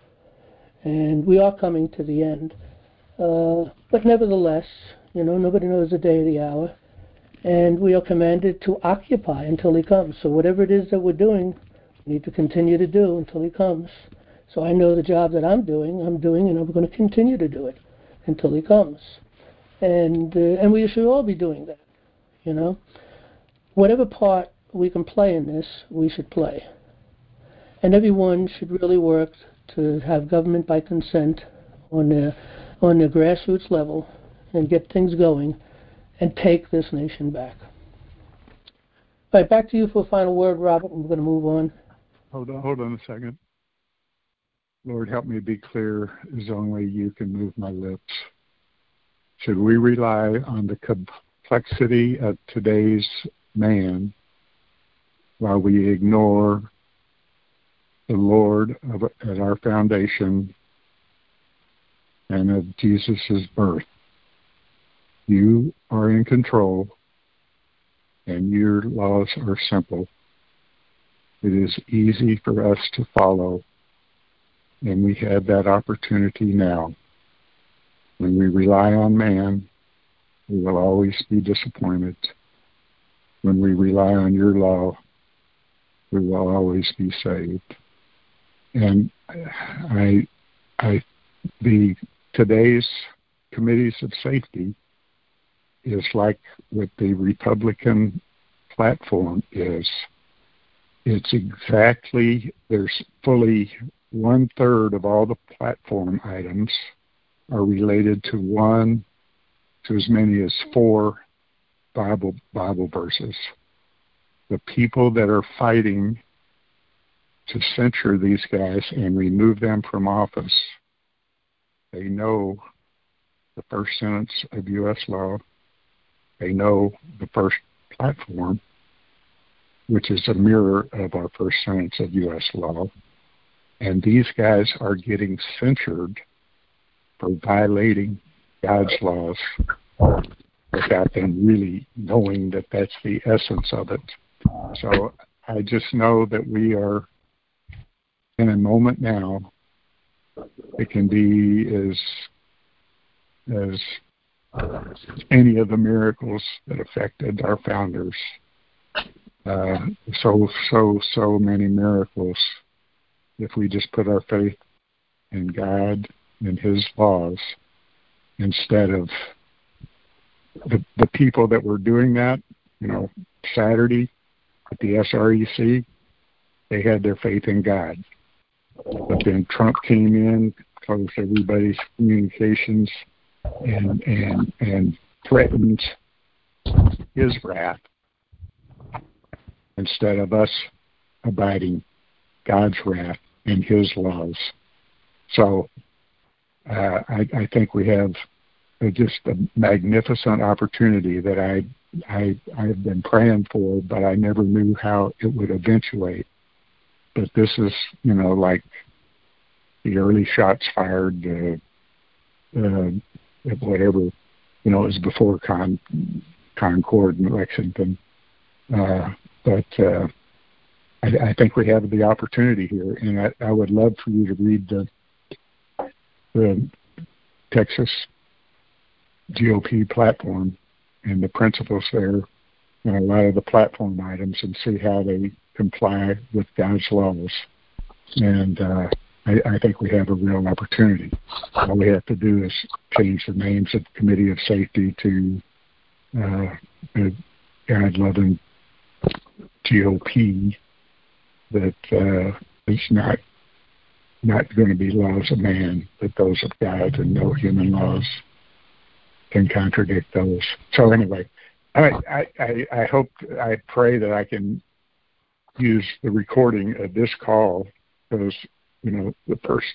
and we are coming to the end. But nevertheless, nobody knows the day or the hour, and we are commanded to occupy until he comes. So whatever it is that we're doing, we need to continue to do until he comes. So I know the job that I'm doing, and I'm going to continue to do it until he comes. And we should all be doing that. Whatever part we can play in this, we should play. And everyone should really work to have government by consent on the grassroots level and get things going and take this nation back. All right, back to you for a final word, Robert, and we're going to move on. Hold on a second. Lord, help me be clear as only you can move my lips. Should we rely on the complexity of today's man while we ignore the Lord at our foundation and of Jesus' birth? You are in control, and your laws are simple. It is easy for us to follow, and we have that opportunity now. When we rely on man, we will always be disappointed. When we rely on your law, we will always be saved. And today's committees of safety is like what the Republican platform is. It's exactly, there's fully 1/3 of all the platform items are related to as many as 4 Bible verses. The people that are fighting to censure these guys and remove them from office, they know the first sentence of U.S. law. They know the first platform. which is a mirror of our first sentence of U.S. law. And these guys are getting censured for violating God's laws without them really knowing that that's the essence of it. So I just know that we are in a moment now. It can be as any of the miracles that affected our founders. So many miracles. If we just put our faith in God and His laws instead of the people that were doing that, Saturday at the SREC, they had their faith in God. But then Trump came in, closed everybody's communications, and threatened His wrath instead of us abiding God's wrath and His laws. So I think we have just a magnificent opportunity that I have been praying for, but I never knew how it would eventuate. But this is, like the early shots fired, whatever, it was before Concord and Lexington. But I think we have the opportunity here, and I would love for you to read the Texas GOP platform and the principles there and a lot of the platform items and see how they comply with God's laws. And I think we have a real opportunity. All we have to do is change the names of the Committee of Safety to the God-loving GOP that is not going to be laws of man, but those of God, and no human laws can contradict those. So anyway, I hope, I pray that I can use the recording of this call, because the first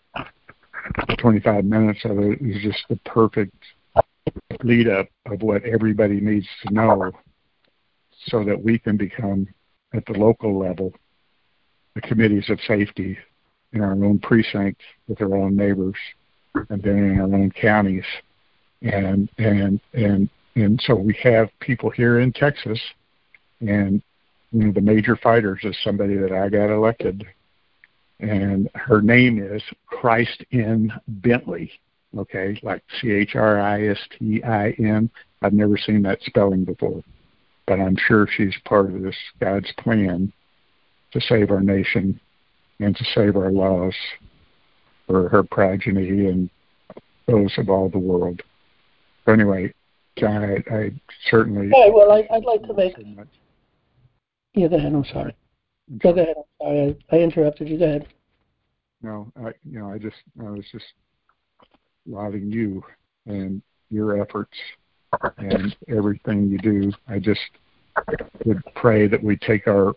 25 minutes of it is just the perfect lead up of what everybody needs to know, so that we can become, at the local level, the committees of safety in our own precincts with our own neighbors, and then in our own counties. And so we have people here in Texas, and the major fighters is somebody that I got elected, and her name is Christine Bentley, okay, like Christin. I've never seen that spelling before, but I'm sure she's part of this God's plan to save our nation and to save our laws for her progeny and those of all the world. So anyway, John, I certainly... Okay, well, I'd like to make... Yeah, go ahead, I'm sorry. Go ahead, I'm sorry, I interrupted you, go ahead. No, I was just lauding you and your efforts and everything you do. I just would pray that we take our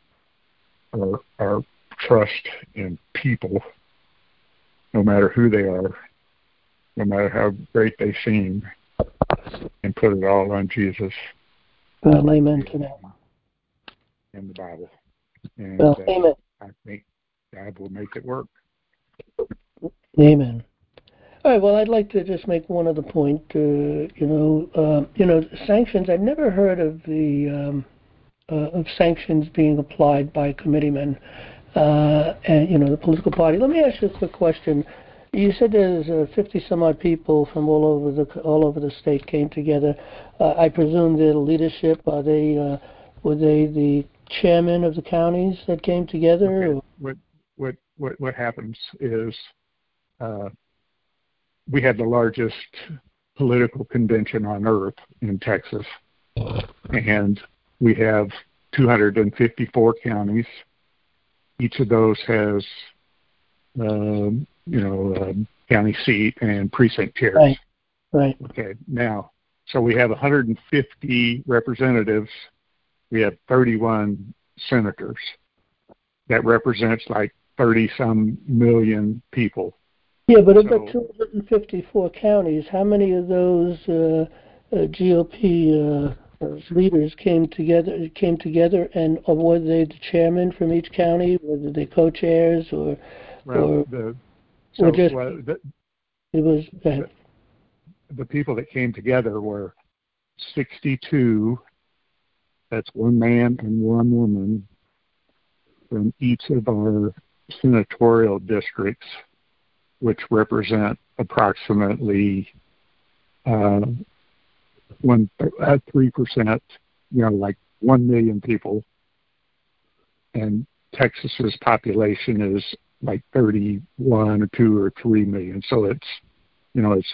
trust in people, no matter who they are, no matter how great they seem, and put it all on Jesus. Well, amen to that. In the Bible. And well, amen. I think God will make it work. Amen. All right, well, I'd like to just make one other point. Sanctions, I've never heard of of sanctions being applied by committeemen and, the political party. Let me ask you a quick question. You said there's 50 some odd people from all over the state came together. I presume they're the leadership. Were they the chairman of the counties that came together? Okay. What happens is we had the largest political convention on earth in Texas, and we have 254 counties. Each of those has county seat and precinct chairs. Right. Okay. Now, so we have 150 representatives. We have 31 senators. That represents like 30-some million people. Yeah, but of the 254 counties, how many of those GOP leaders came together, and or were they the chairman from each county? Were they co-chairs, or it was the people that came together were 62. That's one man and one woman from each of our senatorial districts, which represent approximately 3%, like 1 million people. And Texas's population is like 31 or 2 or 3 million. So it's, it's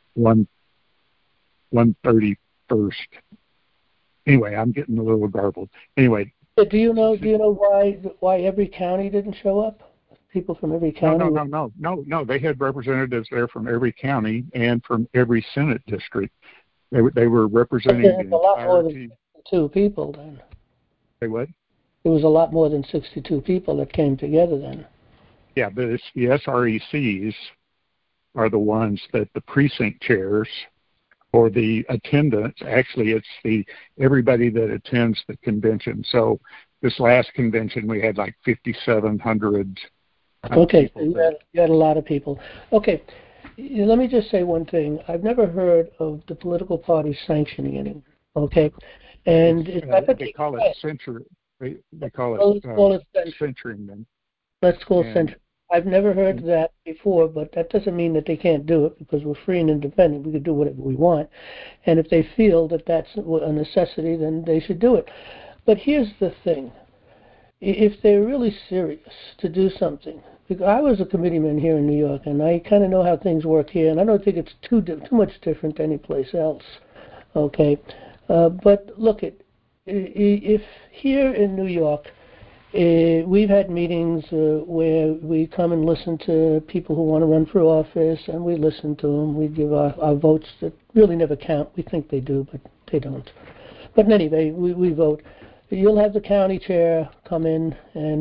1/31st. Anyway, I'm getting a little garbled. Anyway. Do you know why every county didn't show up? People from every county? No. They had representatives there from every county and from every Senate district. They were representing the entirety. A lot more than 62 people then. Say what? There was a lot more than 62 people that came together then. Yeah, but it's the SRECs are the ones that the precinct chairs or the attendance. Actually, it's everybody that attends the convention. So this last convention, we had like 5,700. Okay, so you had a lot of people. Okay, let me just say one thing. I've never heard of the political parties sanctioning anything. Okay, and they call it censoring. They call it censoring them. Let's call it censoring. I've never heard that before, but that doesn't mean that they can't do it, because we're free and independent. We can do whatever we want. And if they feel that that's a necessity, then they should do it. But here's the thing. If they're really serious to do something, because I was a committeeman here in New York, and I kind of know how things work here, and I don't think it's too much different any place else. Okay? But look, if here in New York, we've had meetings where we come and listen to people who want to run for office, and we listen to them. We give our votes that really never count. We think they do, but they don't. But anyway, we vote. You'll have the county chair come in,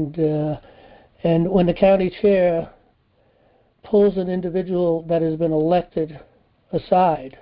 and when the county chair pulls an individual that has been elected aside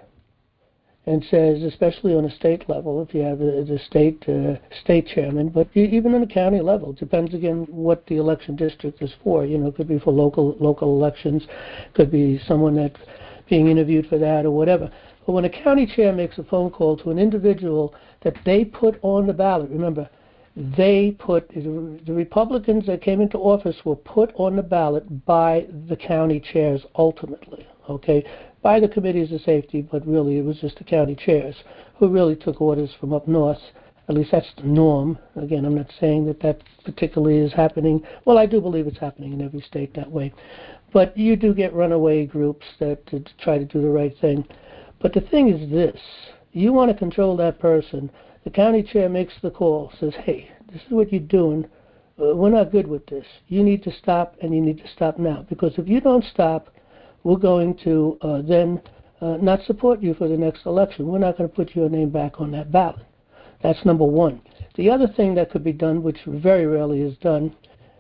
and says, especially on a state level, if you have the state chairman, but even on a county level, it depends again what the election district is for. It could be for local elections, could be someone that's being interviewed for that or whatever. But when a county chair makes a phone call to an individual that they put on the ballot, remember, the Republicans that came into office were put on the ballot by the county chairs ultimately, okay? By the committees of safety, but really it was just the county chairs who really took orders from up north. At least that's the norm. Again, I'm not saying that particularly is happening. Well, I do believe it's happening in every state that way. But you do get runaway groups that try to do the right thing. But the thing is this. You want to control that person. The county chair makes the call, says, hey, this is what you're doing. We're not good with this. You need to stop, and you need to stop now. Because if you don't stop, we're going to then not support you for the next election. We're not going to put your name back on that ballot. That's number one. The other thing that could be done, which very rarely is done,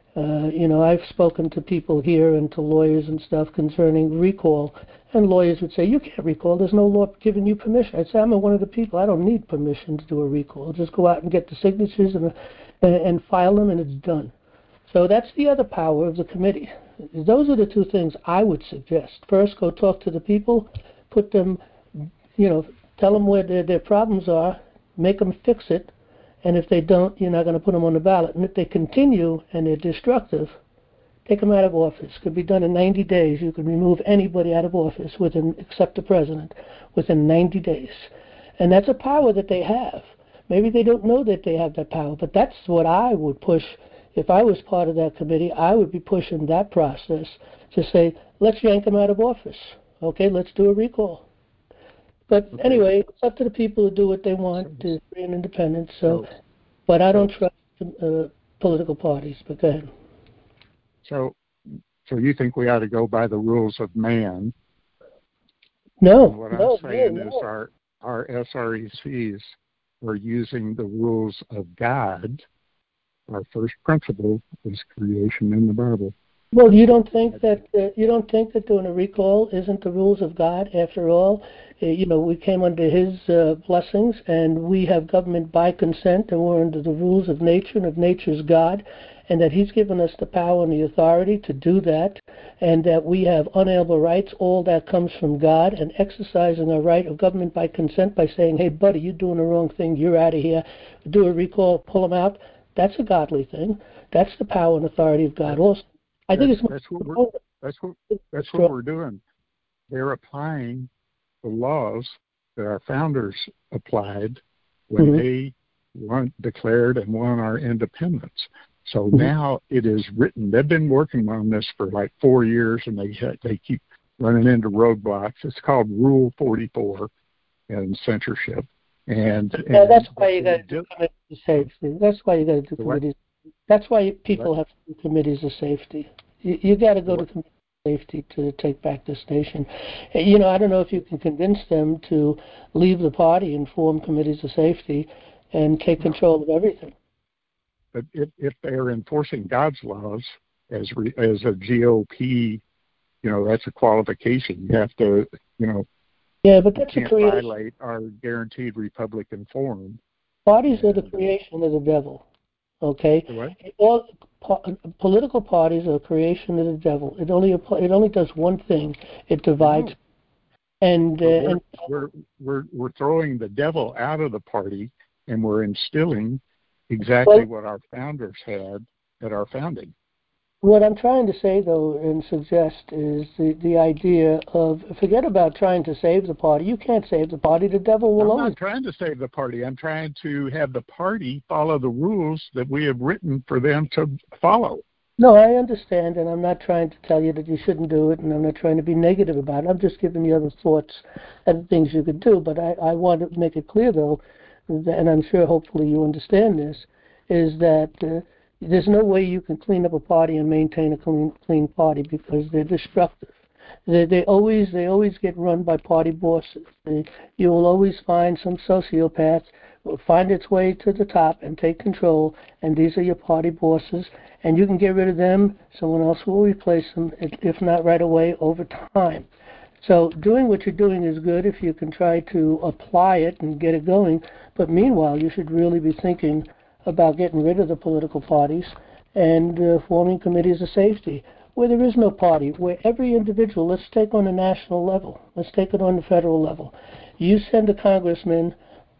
I've spoken to people here and to lawyers and stuff concerning recall, and lawyers would say, you can't recall. There's no law giving you permission. I'd say, I'm one of the people. I don't need permission to do a recall. Just go out and get the signatures and file them, and it's done. So that's the other power of the committee. Those are the two things I would suggest. First, go talk to the people, put them, tell them where their problems are, make them fix it, and if they don't, you're not going to put them on the ballot. And if they continue and they're destructive, take them out of office. Could be done in 90 days. You can remove anybody out of office except the president within 90 days. And that's a power that they have. Maybe they don't know that they have that power, but that's what I would push. If I was part of that committee, I would be pushing that process to say, let's yank them out of office. Okay, let's do a recall. But anyway, it's up to the people to do what they want, to free and independent. But I don't trust political parties. But go ahead. So you think we ought to go by the rules of man? No. And what I'm saying is our SRECs are using the rules of God. Our first principle is creation in the Bible. Well, you don't think that doing a recall isn't the rules of God after all? We came under His blessings, and we have government by consent, and we're under the rules of nature and of nature's God, and that He's given us the power and the authority to do that, and that we have unalienable rights. All that comes from God, and exercising our right of government by consent by saying, "Hey, buddy, you're doing the wrong thing. You're out of here. Do a recall, pull them out." That's a godly thing. That's the power and authority of God also. I think that's what we're doing. They're applying the laws that our founders applied when they declared and won our independence. So now it is written. They've been working on this for like 4 years, and they keep running into roadblocks. It's called Rule 44 and censorship. And that's why you got to do committees of safety. That's why you got to do committees. That's why people have to do committees of safety. You got to go to committees of safety to take back this nation. I don't know if you can convince them to leave the party and form committees of safety and take control of everything. But if they're enforcing God's laws as a GOP, that's a qualification. You have to, Yeah, but that's you can't violate our guaranteed Republican form. Parties are the creation of the devil. Okay, all political parties are a creation of the devil. It only does one thing: it divides. And we're throwing the devil out of the party, and we're instilling exactly what our founders had at our founding. What I'm trying to say, though, and suggest is the idea of forget about trying to save the party. You can't save the party. The devil will always. I'm not trying to save the party. I'm trying to have the party follow the rules that we have written for them to follow. No, I understand, and I'm not trying to tell you that you shouldn't do it, and I'm not trying to be negative about it. I'm just giving you other thoughts and things you could do. But I want to make it clear, though, and I'm sure hopefully you understand this, is that there's no way you can clean up a party and maintain a clean party because they're destructive. They always get run by party bosses. You will always find some sociopath will find its way to the top and take control, and these are your party bosses, and you can get rid of them. Someone else will replace them, if not right away, over time. So doing what you're doing is good if you can try to apply it and get it going, but meanwhile you should really be thinking about getting rid of the political parties and forming committees of safety where there is no party, where every individual, let's take on a national level, let's take it on the federal level. You send a congressman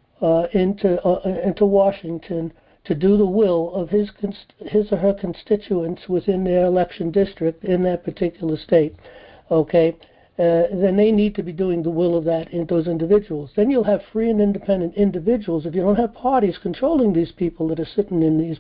into Washington to do the will of his or her constituents within their election district in that particular state, okay? Then they need to be doing the will of those individuals. Then you'll have free and independent individuals if you don't have parties controlling these people that are sitting in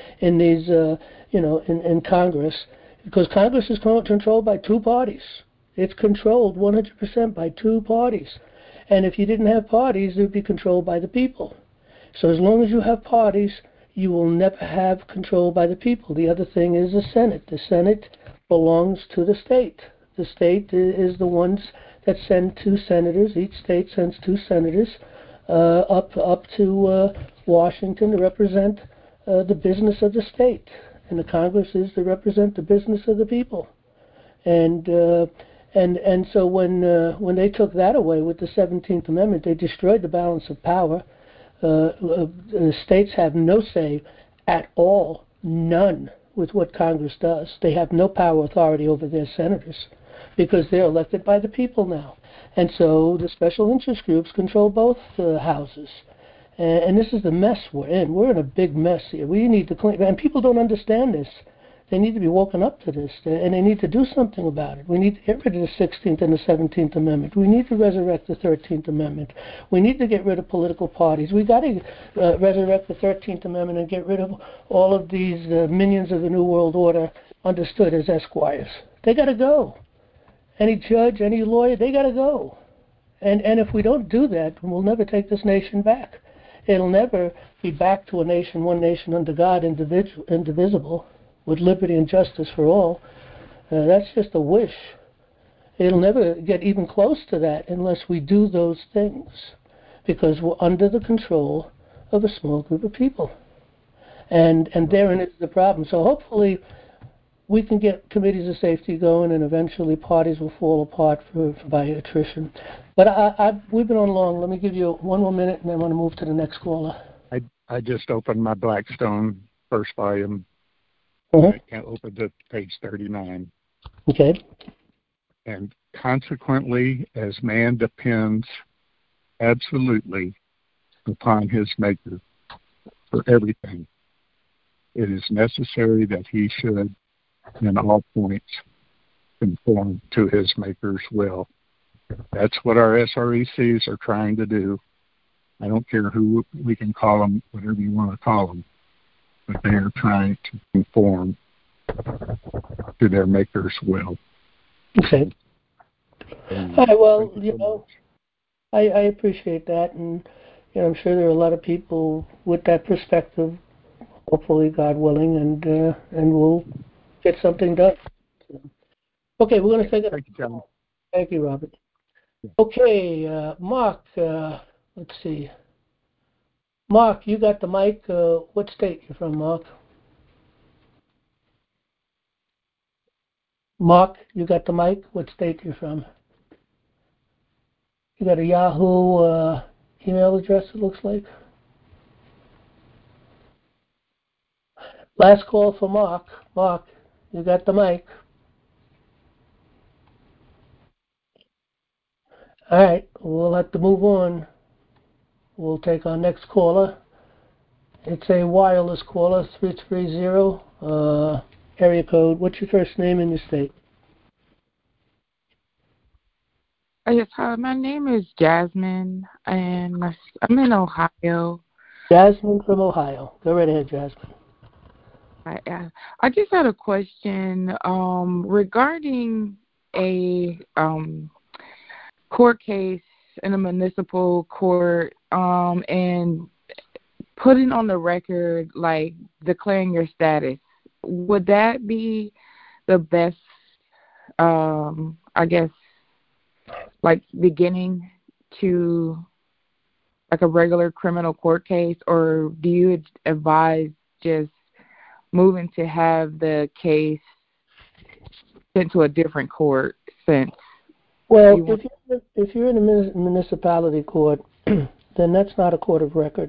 Congress, because Congress is controlled by two parties. It's controlled 100% by two parties. And if you didn't have parties, it would be controlled by the people. So as long as you have parties, you will never have control by the people. The other thing is the Senate. The Senate belongs to the state. The state is the ones that send two senators. Each state sends two senators up to Washington to represent the business of the state. And the Congress is to represent the business of the people. And so when they took that away with the 17th Amendment, they destroyed the balance of power. The states have no say at all, none, with what Congress does. They have no power authority over their senators because they're elected by the people now. And so the special interest groups control both houses. And this is the mess we're in. We're in a big mess here. We need to clean, and people don't understand this. They need to be woken up to this, and they need to do something about it. We need to get rid of the 16th and the 17th Amendment. We need to resurrect the 13th Amendment. We need to get rid of political parties. We got to resurrect the 13th Amendment and get rid of all of these minions of the New World Order, understood as esquires. They got to go. Any judge, any lawyer, they got to go. And if we don't do that, we'll never take this nation back. It'll never be back to a nation, one nation under God, indivisible, with liberty and justice for all. That's just a wish. It'll never get even close to that unless we do those things, because we're under the control of a small group of people. And therein is the problem. So hopefully we can get committees of safety going, and eventually parties will fall apart by attrition. But we've been on long. Let me give you one more minute, and then I want to move to the next caller. I just opened my Blackstone first volume. I can't open to page 39. Okay. And consequently, as man depends absolutely upon his Maker for everything, it is necessary that he should, in all points, conform to his Maker's will. That's what our SRECs are trying to do. I don't care who we can call them, whatever you want to call them, but they are trying to conform to their Maker's will. Okay. All right, well, I appreciate that, and I'm sure there are a lot of people with that perspective, hopefully, God willing, and we'll get something done. Okay, we're going to take it. Thank you, John. Thank you, Robert. Okay, Mark, let's see. Mark, you got the mic. What state you from, Mark? Mark, you got the mic. What state you from? You got a Yahoo email address, it looks like. Last call for Mark. Mark, you got the mic. All right, we'll have to move on. We'll take our next caller. It's a wireless caller, 330, area code. What's your first name and your state? Yes, hi, my name is Jasmine, and I'm in Ohio. Jasmine from Ohio. Go right ahead, Jasmine. I just had a question regarding a court case in a municipal court and putting on the record, like declaring your status. Would that be the best, I guess, like beginning to like a regular criminal court case, or do you advise just moving to have the case sent to a different court since? Well, if you're in a municipality court, then that's not a court of record.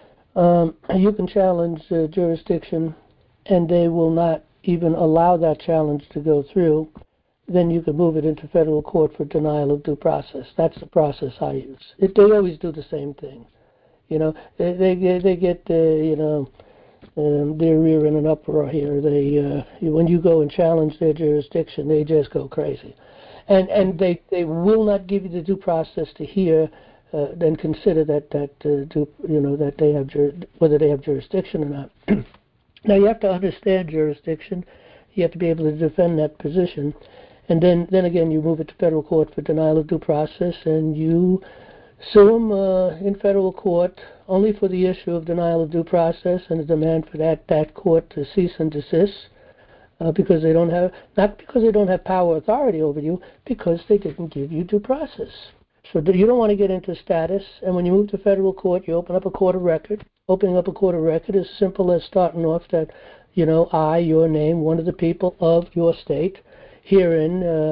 You can challenge jurisdiction, and they will not even allow that challenge to go through. Then you can move it into federal court for denial of due process. That's the process I use. They always do the same thing. They get their rear in an uproar here. When you go and challenge their jurisdiction, they just go crazy. And they will not give you the due process to hear then consider that they have whether they have jurisdiction or not. Now you have to understand jurisdiction. You have to be able to defend that position, and then again you move it to federal court for denial of due process, and you sue them in federal court only for the issue of denial of due process and a demand for that court to cease and desist. Because they don't have, not because they don't have power or authority over you, because they didn't give you due process. So you don't want to get into status, and when you move to federal court, you open up a court of record. Opening up a court of record is simple as starting off that, I, your name, one of the people of your state, herein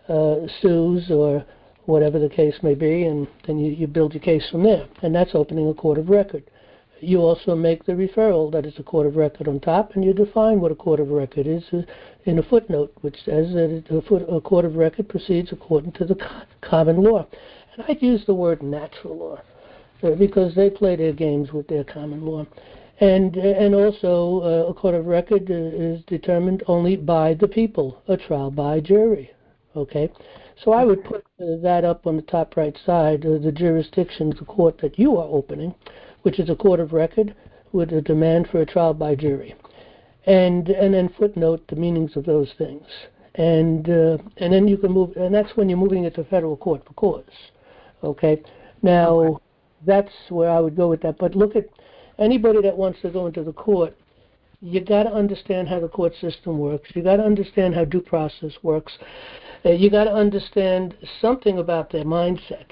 sues or whatever the case may be, and then you build your case from there. And that's opening a court of record. You also make the referral that it's a court of record on top, and you define what a court of record is in a footnote, which says that a court of record proceeds according to the common law. And I'd use the word natural law because they play their games with their common law. And also a court of record is determined only by the people, a trial by jury. Okay? So I would put that up on the top right side, the jurisdiction of the court that you are opening, which is a court of record with a demand for a trial by jury, and then footnote the meanings of those things, and then you can move, and that's when you're moving it to federal court for cause. Okay, now that's where I would go with that. But look at anybody that wants to go into the court. You got to understand how the court system works. You got to understand how due process works. You got to understand something about their mindset.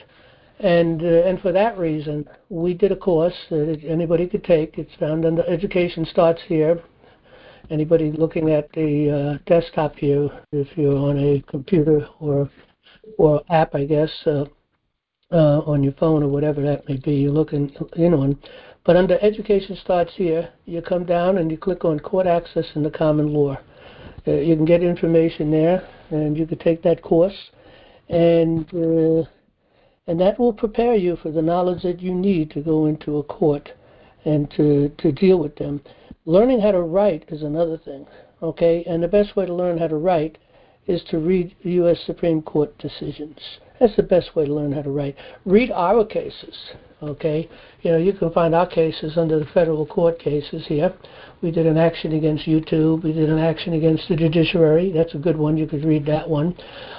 And for that reason, we did a course that anybody could take. It's found under Education Starts Here. Anybody looking at the desktop here, if you're on a computer or app, I guess, on your phone or whatever that may be, you're looking in on. But under Education Starts Here, you come down and you click on Court Access in the Common Law. You can get information there, and you can take that course, and that will prepare you for the knowledge that you need to go into a court and to deal with them. Learning how to write is another thing, okay? And the best way to learn how to write is to read U.S. Supreme Court decisions. That's the best way to learn how to write. Read our cases, okay? You can find our cases under the federal court cases here. We did an action against YouTube. We did an action against the judiciary. That's a good one. You could read that one.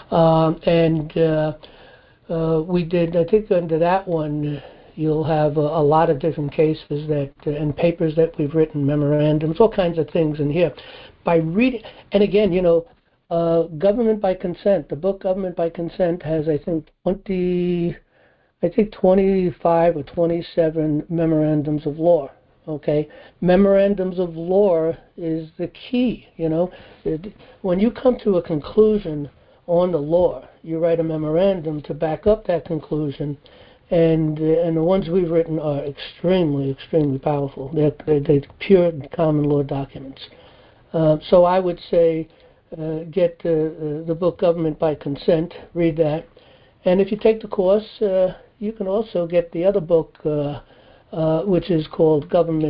We did, I think under that one, you'll have a lot of different cases and papers that we've written, memorandums, all kinds of things in here. By reading, and again, Government by Consent. The book Government by Consent has, I think, 25 or 27 memorandums of law. Okay, memorandums of law is the key. When you come to a conclusion on the law, you write a memorandum to back up that conclusion, and the ones we've written are extremely, extremely powerful. They're pure common law documents. So I would say get the book Government by Consent, read that, and if you take the course, you can also get the other book, which is called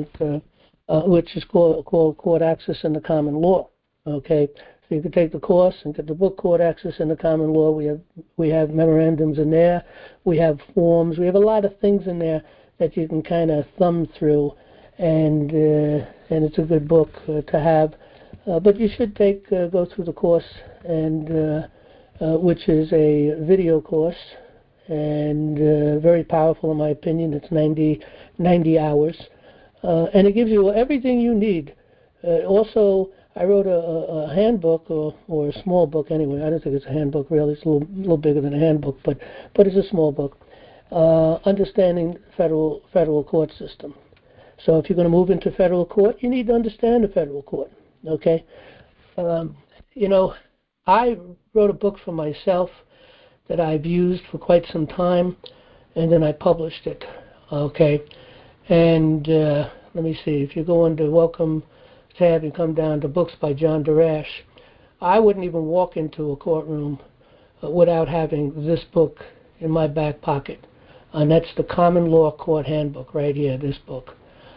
called Court Access in the Common Law. Okay, so you can take the course and get the book Court Access in the Common Law. We have memorandums in there. We have forms. We have a lot of things in there that you can kind of thumb through, and it's a good book to have. But you should go through the course, and which is a video course, and very powerful in my opinion. It's 90 hours, and it gives you everything you need. Also, I wrote a handbook, or a small book anyway. I don't think it's a handbook really. It's a little bigger than a handbook, but it's a small book. Understanding federal court system. So if you're going to move into federal court, you need to understand the federal court. Okay, I wrote a book for myself that I've used for quite some time, and then I published it. Okay, and let me see. If you go into Welcome tab and come down to Books by John Darash, I wouldn't even walk into a courtroom without having this book in my back pocket, and that's the Common Law Court Handbook right here. This book.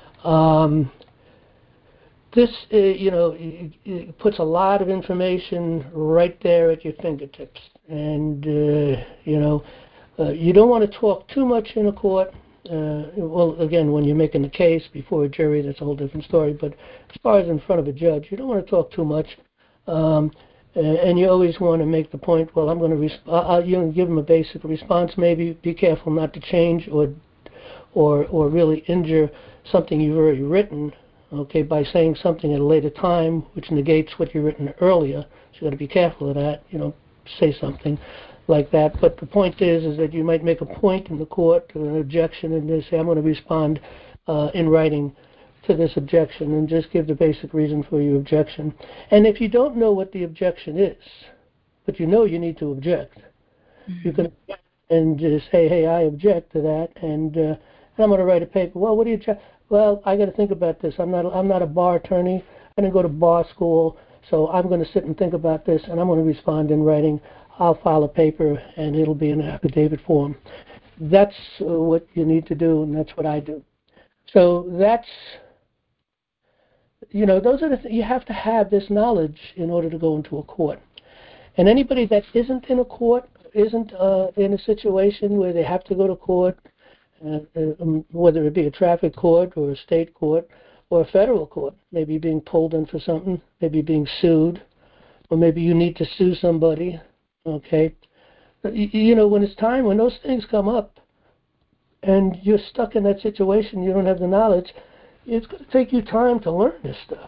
This, it puts a lot of information right there at your fingertips. And, you don't want to talk too much in a court. Well, again, when you're making a case before a jury, that's a whole different story. But as far as in front of a judge, you don't want to talk too much. And you always want to make the point, well, I'm going to give them a basic response maybe. Be careful not to change or really injure something you've already written. Okay, by saying something at a later time which negates what you've written earlier. So you've got to be careful of that. Say something like that. But the point is that you might make a point in the court, an objection, and they say, I'm going to respond in writing to this objection, and just give the basic reason for your objection. And if you don't know what the objection is, but you need to object, you can and just say, hey, I object to that, and I'm going to write a paper. Well, what do you object? Well, I got to think about this. I'm not a bar attorney. I didn't go to bar school, so I'm going to sit and think about this, and I'm going to respond in writing. I'll file a paper, and it'll be in an affidavit form. That's what you need to do, and that's what I do. So that's, those are you have to have this knowledge in order to go into a court. And anybody that isn't in a court, isn't in a situation where they have to go to court, whether it be a traffic court or a state court or a federal court, maybe being pulled in for something, maybe being sued, or maybe you need to sue somebody, okay? When it's time, when those things come up and you're stuck in that situation, you don't have the knowledge, it's going to take you time to learn this stuff.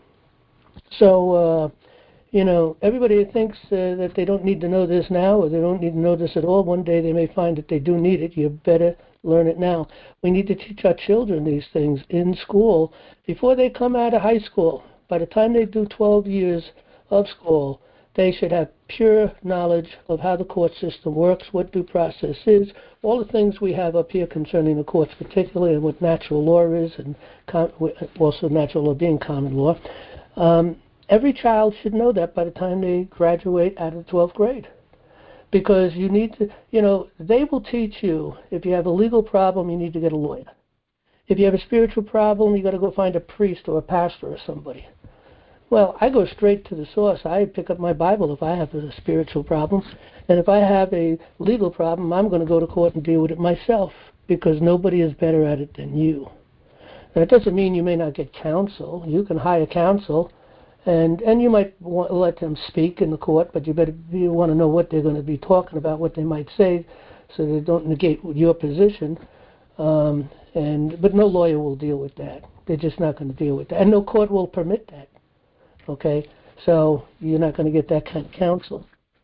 So, everybody thinks that they don't need to know this now, or they don't need to know this at all. One day they may find that they do need it. You better learn it now. We need to teach our children these things in school before they come out of high school. by the time they do 12 years of school, they should have pure knowledge of how the court system works, what due process is, all the things we have up here concerning the courts, particularly and what natural law is, and also natural law being common law. Every child should know that by the time they graduate out of the 12th grade. Because you need to, they will teach you, if you have a legal problem, you need to get a lawyer. If you have a spiritual problem, you got to go find a priest or a pastor or somebody. Well, I go straight to the source. I pick up my Bible if I have a spiritual problem. And if I have a legal problem, I'm going to go to court and deal with it myself, because nobody is better at it than you. That doesn't mean you may not get counsel. You can hire counsel, and you might let them speak in the court, but you want to know what they're going to be talking about, what they might say, so they don't negate your position. But no lawyer will deal with that. They're just not going to deal with that, and no court will permit that. Okay, so you're not going to get that kind of counsel.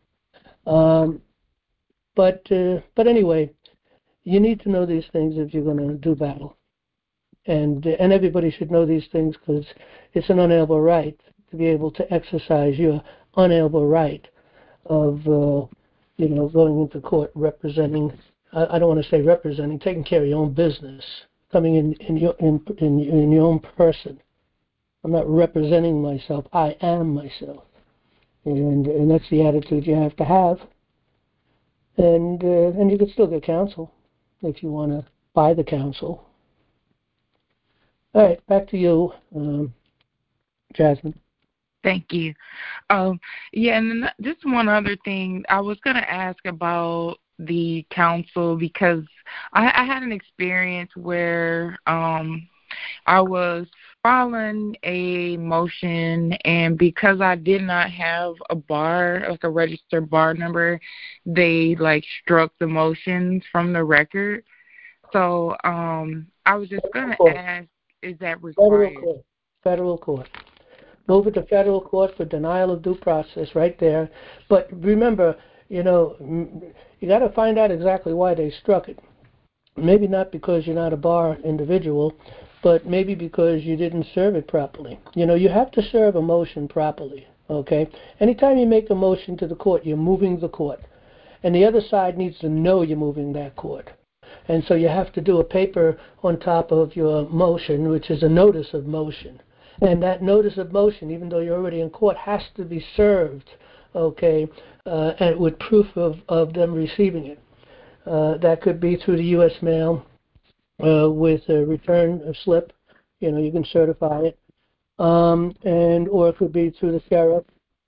But anyway, you need to know these things if you're going to do battle, and everybody should know these things, because it's an unalienable right to be able to exercise your unalienable right of going into court representing. I don't want to say representing, taking care of your own business, coming in your own person. I'm not representing myself. I am myself, and that's the attitude you have to have. And you can still get counsel if you want to buy the counsel. All right, back to you, Jasmine. Thank you. And then just one other thing. I was going to ask about the counsel, because I had an experience where I was filing a motion, and because I did not have a bar, like a registered bar number, they struck the motions from the record. So I was just going to ask, is that required? Federal court. Move it to federal court for denial of due process right there. But remember, you got to find out exactly why they struck it. Maybe not because you're not a bar individual, but maybe because you didn't serve it properly. You have to serve a motion properly, okay? Anytime you make a motion to the court, you're moving the court. And the other side needs to know you're moving that court. And so you have to do a paper on top of your motion, which is a notice of motion. And that notice of motion, even though you're already in court, has to be served, okay, and with proof of them receiving it. That could be through the U.S. mail with a return slip. You can certify it. Or it could be through the sheriff.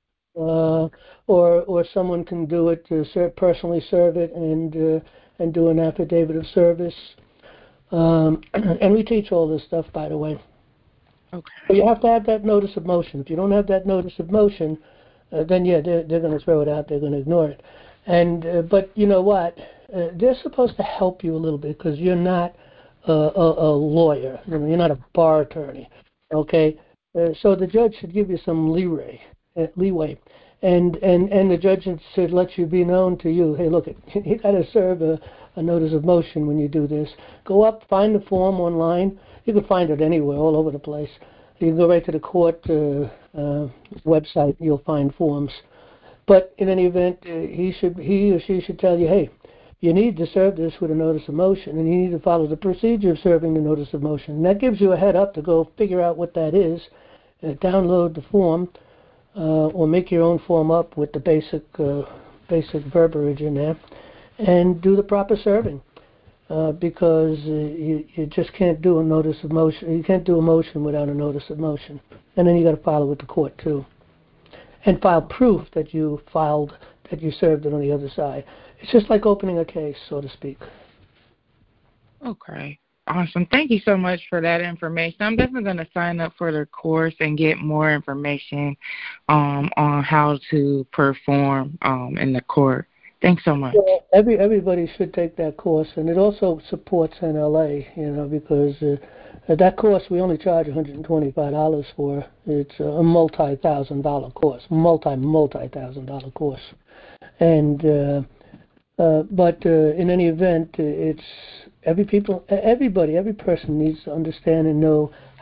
Or someone can do it to personally serve it and do an affidavit of service. And we teach all this stuff, by the way. Okay. But you have to have that notice of motion. If you don't have that notice of motion, then they're going to throw it out. They're going to ignore it. But you know what? They're supposed to help you a little bit, because you're not a lawyer. You're not a bar attorney. Okay. So the judge should give you some leeway, and the judge should let you be known to you. Hey, look, you got to serve a notice of motion when you do this. Go up, find the form online. You can find it anywhere, all over the place. You can go right to the court website. You'll find forms. But in any event, he or she should tell you, hey, you need to serve this with a notice of motion, and you need to follow the procedure of serving the notice of motion. And that gives you a head up to go figure out what that is, download the form, or make your own form up with the basic verbiage in there, and do the proper serving. Because you just can't do a notice of motion. You can't do a motion without a notice of motion. And then you got to file it with the court too, and file proof that you served it on the other side. It's just like opening a case, so to speak. Okay. Awesome. Thank you so much for that information. I'm definitely going to sign up for the course and get more information on how to perform in the court. Thanks so much. Well, everybody should take that course, and it also supports NLA, because that course we only charge $125 for. It's a multi-thousand-dollar course, multi-thousand-dollar course, and but in any event, it's every person needs to understand and know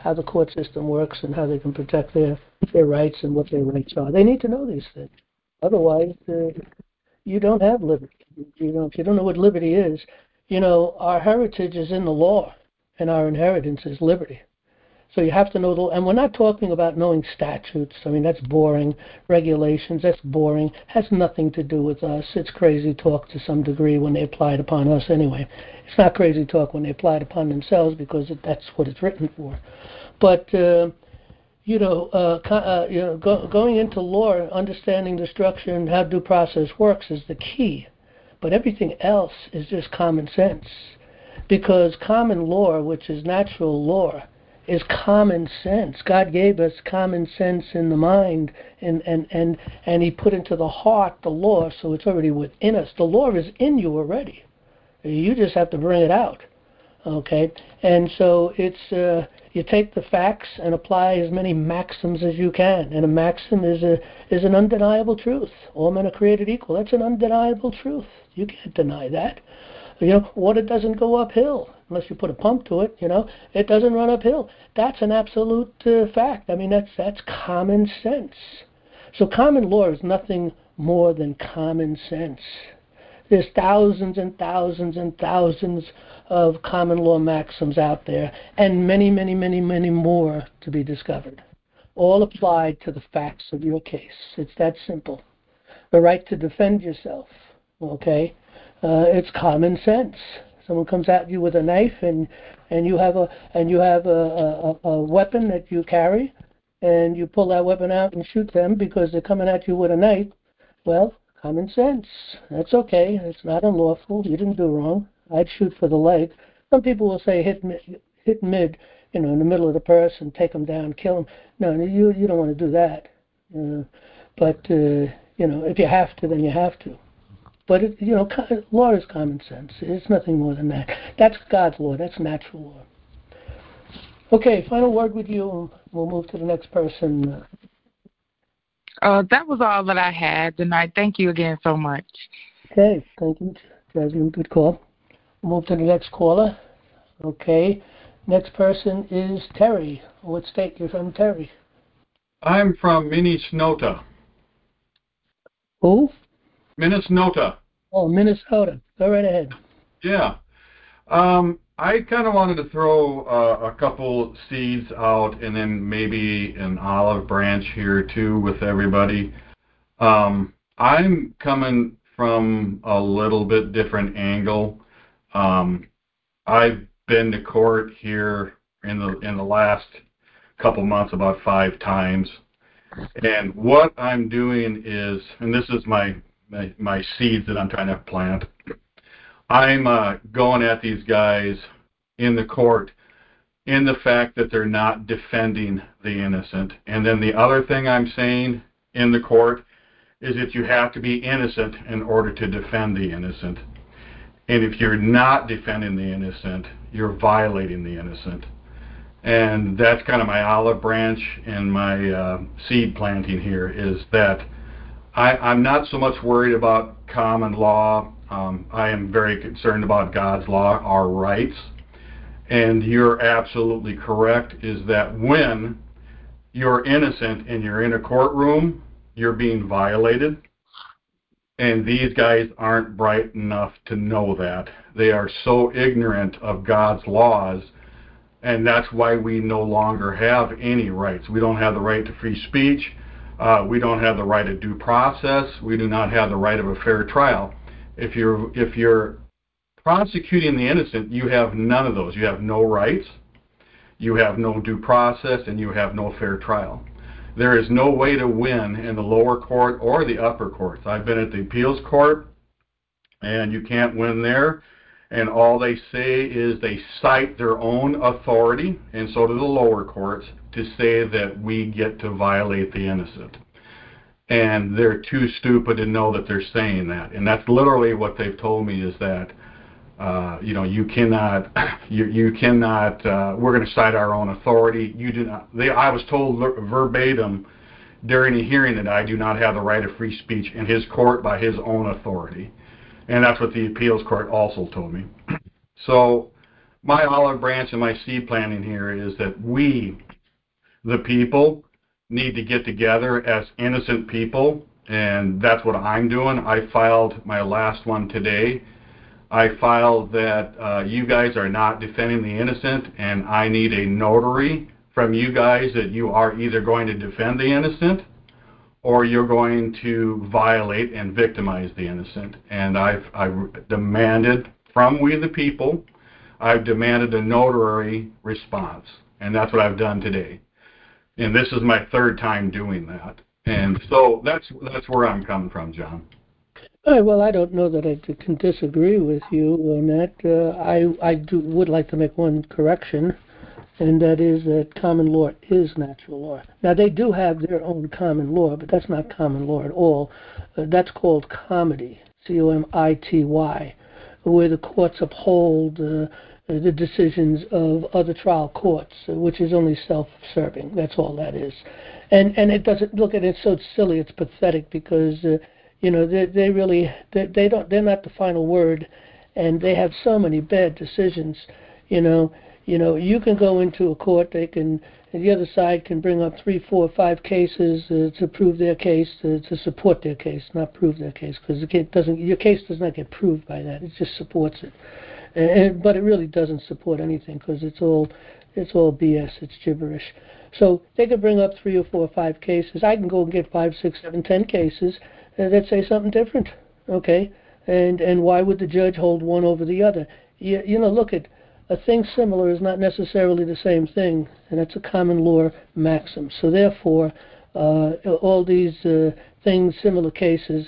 how the court system works and how they can protect their rights and what their rights are. They need to know these things. Otherwise, you don't have liberty. If you don't know what liberty is, our heritage is in the law, and our inheritance is liberty. So you have to know the law. And we're not talking about knowing statutes. I mean, that's boring. Regulations, that's boring. Has nothing to do with us. It's crazy talk to some degree when they apply it upon us anyway. It's not crazy talk when they apply it upon themselves because that's what it's written for. But, going into law, understanding the structure and how due process works is the key. But everything else is just common sense. Because common law, which is natural law, is common sense. God gave us common sense in the mind, and He put into the heart the law, so it's already within us. The law is in you already. You just have to bring it out. Okay? And so it's you take the facts and apply as many maxims as you can. And a maxim is an undeniable truth. All men are created equal. That's an undeniable truth. You can't deny that. Water doesn't go uphill unless you put a pump to it. It doesn't run uphill. That's an absolute fact. I mean, that's common sense. So common law is nothing more than common sense. There's thousands and thousands and thousands of common law maxims out there, and many, many, many, many more to be discovered, all applied to the facts of your case. It's that simple. The right to defend yourself, okay? It's common sense. Someone comes at you with a knife, and you have a weapon that you carry, and you pull that weapon out and shoot them because they're coming at you with a knife. Well, common sense. That's okay. It's not unlawful. You didn't do wrong. I'd shoot for the leg. Some people will say hit mid, in the middle of the person, take them down, kill them. No, you don't want to do that. But if you have to, then you have to. But law is common sense. It's nothing more than that. That's God's law. That's natural law. Okay, final word with you. We'll move to the next person. That was all that I had tonight. Thank you again so much. Okay, thank you, Jasmine. Good call. We'll move to the next caller. Okay, next person is Terry. What state you're from, Terry? I'm from Minnesota. Who? Minnesota. Oh, Minnesota. Go right ahead. Yeah. I kind of wanted to throw a couple seeds out and then maybe an olive branch here too with everybody. I'm coming from a little bit different angle. I've been to court here in the last couple months about 5 times. And what I'm doing is, and this is my seeds that I'm trying to plant, I'm going at these guys in the court in the fact that they're not defending the innocent. And then the other thing I'm saying in the court is that you have to be innocent in order to defend the innocent. And if you're not defending the innocent, you're violating the innocent. And that's kind of my olive branch and my seed planting here, is that I'm not so much worried about common law. I am very concerned about God's law, our rights. And you're absolutely correct, is that when you're innocent and you're in a courtroom, you're being violated. And these guys aren't bright enough to know that. They are so ignorant of God's laws, and that's why we no longer have any rights. We don't have the right to free speech. We don't have the right of due process. We do not have the right of a fair trial. If you're prosecuting the innocent, you have none of those. You have no rights, you have no due process, and you have no fair trial. There is no way to win in the lower court or the upper courts. I've been at the appeals court, and you can't win there. And all they say is they cite their own authority, and so do the lower courts, to say that we get to violate the innocent. And they're too stupid to know that they're saying that. And that's literally what they've told me, is that you cannot, we're going to cite our own authority. You do not. I was told verbatim during a hearing that I do not have the right of free speech in his court by his own authority. And that's what the appeals court also told me. So my olive branch and my seed planting here is that we, the people, need to get together as innocent people, and that's what I'm doing. I filed my last one today. I filed that you guys are not defending the innocent, and I need a notary from you guys that you are either going to defend the innocent or you're going to violate and victimize the innocent. And I've demanded from we the people, I've demanded a notary response, and that's what I've done today. And this is my third time doing that. And so that's where I'm coming from, John. All right, well, I don't know that I can disagree with you on that. I would like to make one correction, and that is that common law is natural law. Now, they do have their own common law, but that's not common law at all. That's called comity, C-O-M-I-T-Y, where the courts uphold the decisions of other trial courts, which is only self-serving. That's all that is. And it doesn't look at it so silly. It's pathetic because they really they're not the final word, and they have so many bad decisions. You can go into a court. The other side can bring up 3, 4, 5 cases to prove their case, to support their case, not prove their case, because your case does not get proved by that. It just supports it. But it really doesn't support anything because it's all BS. It's gibberish. So they could bring up 3 or 4 or 5 cases. I can go and get 5, 6, 7, 10 cases that say something different. Okay, and why would the judge hold one over the other? Look at a thing similar is not necessarily the same thing, and that's a common law maxim. So therefore, all these things, similar cases,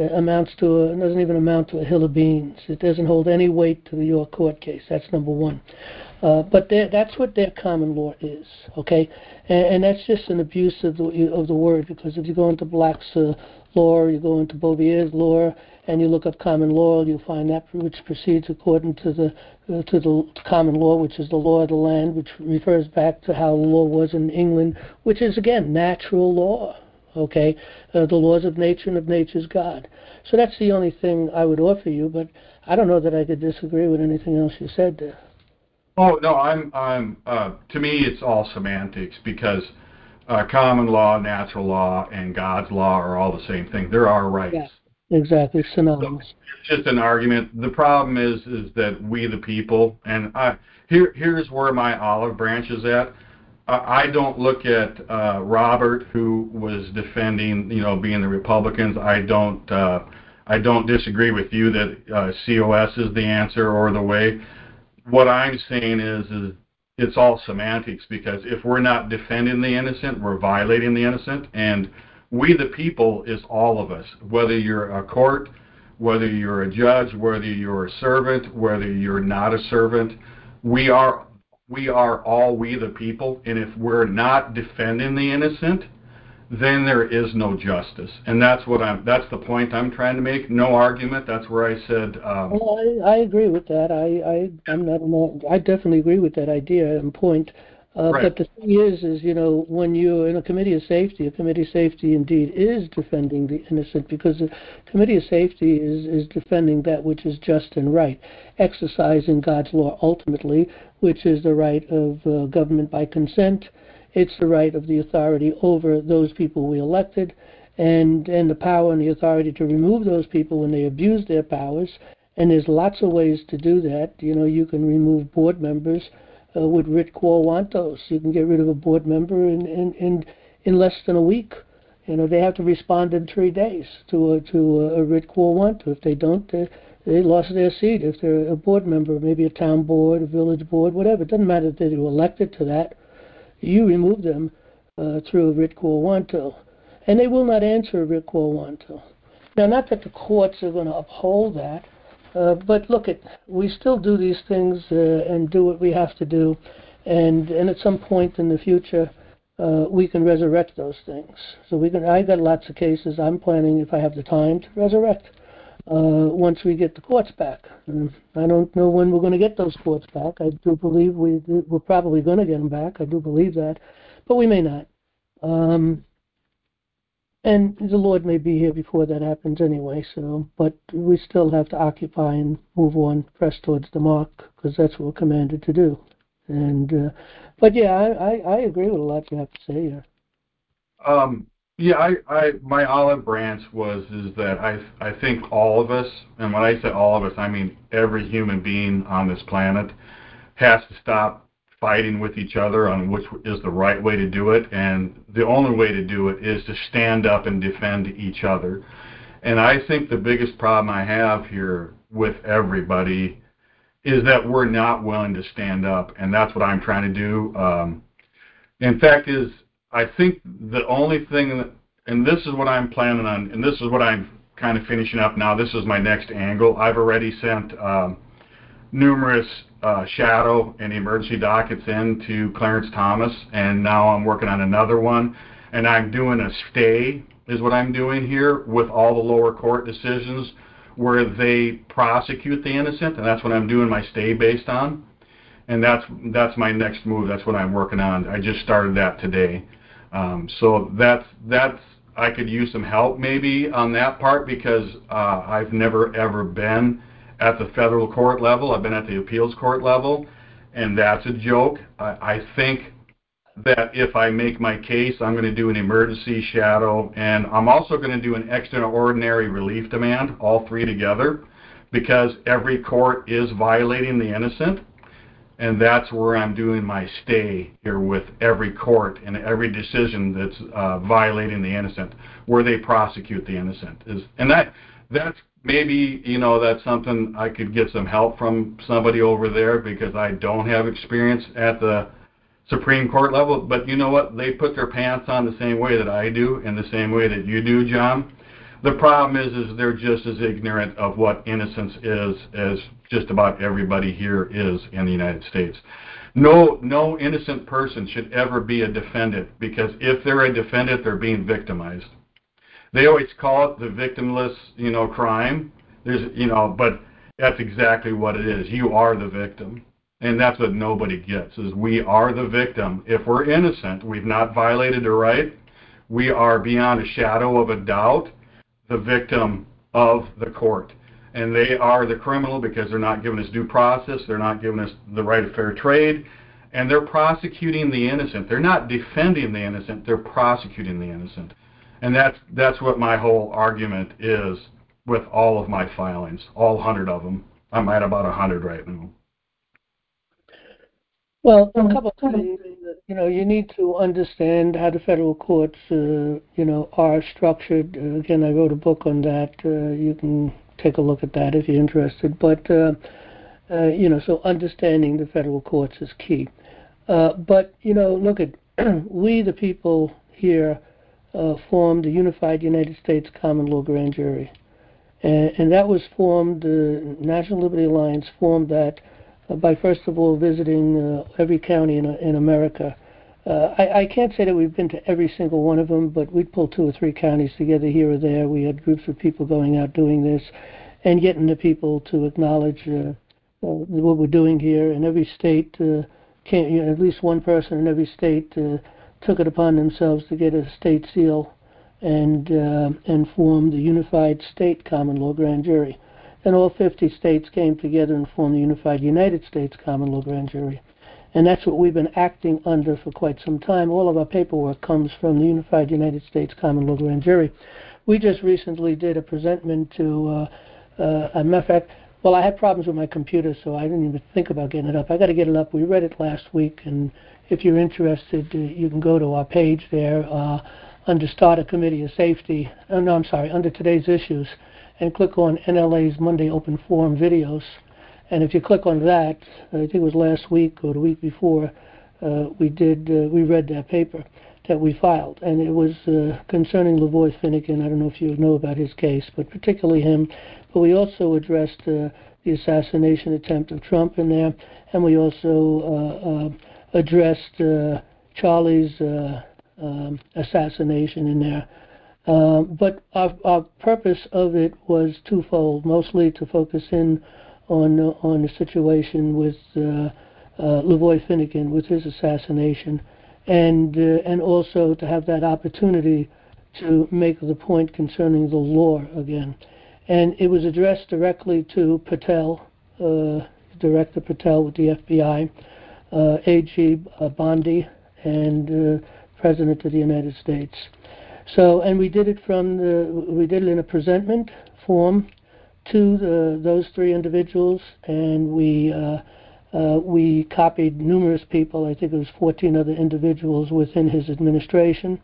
doesn't even amount to a hill of beans. It doesn't hold any weight to your court case. That's number one. But that's what their common law is, okay? And that's just an abuse of the word, because if you go into Black's law, you go into Bouvier's law, and you look up common law, you'll find that which proceeds according to the common law, which is the law of the land, which refers back to how the law was in England, which is, again, natural law. Okay, the laws of nature and of nature's God. So that's the only thing I would offer you, but I don't know that I could disagree with anything else you said there. Oh no, I'm. To me, it's all semantics because common law, natural law, and God's law are all the same thing. There are rights. Yeah, exactly, synonymous. So it's just an argument. The problem is that we, the people, and here's where my olive branch is at. I don't look at Robert, who was defending, being the Republicans. I don't disagree with you that COS is the answer or the way. What I'm saying is it's all semantics, because if we're not defending the innocent, we're violating the innocent. And we, the people, is all of us. Whether you're a court, whether you're a judge, whether you're a servant, whether you're not a servant, we are all we the people, and if we're not defending the innocent, then there is no justice. And that's the point I'm trying to make. No argument. That's where I said. Well, I agree with that. I definitely agree with that idea and point. Right. But the thing is, when you're in a committee of safety indeed is defending the innocent, because the committee of safety is defending that which is just and right, exercising God's law ultimately, which is the right of government by consent. It's the right of the authority over those people we elected, and the power and the authority to remove those people when they abuse their powers. And there's lots of ways to do that. You can remove board members with writ quo wantos. You can get rid of a board member in less than a week. They have to respond in 3 days to a writ quo wanto. If they don't, they lost their seat. If they're a board member, maybe a town board, a village board, whatever, it doesn't matter if they were elected to that. You remove them through a writ quo wanto. And they will not answer a writ quo wanto. Now, not that the courts are going to uphold that, but look, we still do these things and do what we have to do, and at some point in the future, we can resurrect those things. So I got lots of cases I'm planning, if I have the time, to resurrect once we get the courts back. I don't know when we're going to get those courts back. I do believe we're probably going to get them back. I do believe that, but we may not. And the Lord may be here before that happens anyway, so, but we still have to occupy and move on, press towards the mark, because that's what we're commanded to do. And, but yeah, I agree with a lot you have to say here. Yeah, my olive branch is that I think all of us, and when I say all of us, I mean every human being on this planet, has to stop fighting with each other on which is the right way to do it, and the only way to do it is to stand up and defend each other. And I think the biggest problem I have here with everybody is that we're not willing to stand up, and that's what I'm trying to do. In fact, I think the only thing, and this is what I'm planning on, and this is what I'm kind of finishing up now. This is my next angle. I've already sent numerous shadow and emergency dockets in to Clarence Thomas, and now I'm working on another one, and I'm doing a stay is what I'm doing here with all the lower court decisions where they prosecute the innocent, and that's what I'm doing my stay based on. And that's my next move. That's what I'm working on. I just started that today. So that's I could use some help maybe on that part, because I've never ever been at the federal court level. I've been at the appeals court level, and that's a joke. I think that if I make my case, I'm going to do an emergency shadow, and I'm also going to do an extraordinary relief demand, all three together, because every court is violating the innocent. And that's where I'm doing my stay here with every court and every decision that's violating the innocent, where they prosecute the innocent. And that's maybe, that's something I could get some help from somebody over there, because I don't have experience at the Supreme Court level. But you know what? They put their pants on the same way that I do, and the same way that you do, John. The problem is they're just as ignorant of what innocence is as just about everybody here is in the United States. No innocent person should ever be a defendant, because if they're a defendant, they're being victimized. They always call it the victimless, crime. But that's exactly what it is. You are the victim. And that's what nobody gets, is we are the victim. If we're innocent, we've not violated a right, we are beyond a shadow of a doubt the victim of the court. And they are the criminal, because they're not giving us due process, they're not giving us the right of fair trade, and they're prosecuting the innocent. They're not defending the innocent, they're prosecuting the innocent. And that's what my whole argument is with all of my filings, all 100 of them. I'm at about 100 right now. Well, a couple of things. You need to understand how the federal courts, are structured. Again, I wrote a book on that. You can take a look at that if you're interested. But, so understanding the federal courts is key. But, look at, we the people here formed the Unified United States Common Law Grand Jury. And that was formed, the National Liberty Alliance formed that by first of all visiting every county in America. I can't say that we've been to every single one of them, but we'd pull 2 or 3 counties together here or there. We had groups of people going out doing this and getting the people to acknowledge what we're doing here. And every state, at least one person in every state took it upon themselves to get a state seal and form the Unified State Common Law Grand Jury. And all 50 states came together and formed the Unified United States Common Law Grand Jury. And that's what we've been acting under for quite some time. All of our paperwork comes from the Unified United States Common Law Grand Jury. We just recently did a presentment to, a matter of fact, well, I had problems with my computer, so I didn't even think about getting it up. I got to get it up. We read it last week, and if you're interested, you can go to our page there under Start a Committee of Safety. Under Today's Issues, and click on NLA's Monday Open Forum videos. And if you click on that, I think it was last week or the week before, we read that paper that we filed. And it was concerning Lavoy Finnegan. I don't know if you know about his case, but particularly him. But we also addressed the assassination attempt of Trump in there. And we also addressed Charlie's assassination in there. But our purpose of it was twofold, mostly to focus in on the situation with Lavoy Finnegan, with his assassination, and also to have that opportunity to make the point concerning the law again. And it was addressed directly to Patel, Director Patel with the FBI, AG Bondi, and President of the United States. So, and we did it in a presentment form to those three individuals, and we copied numerous people. I think it was 14 other individuals within his administration,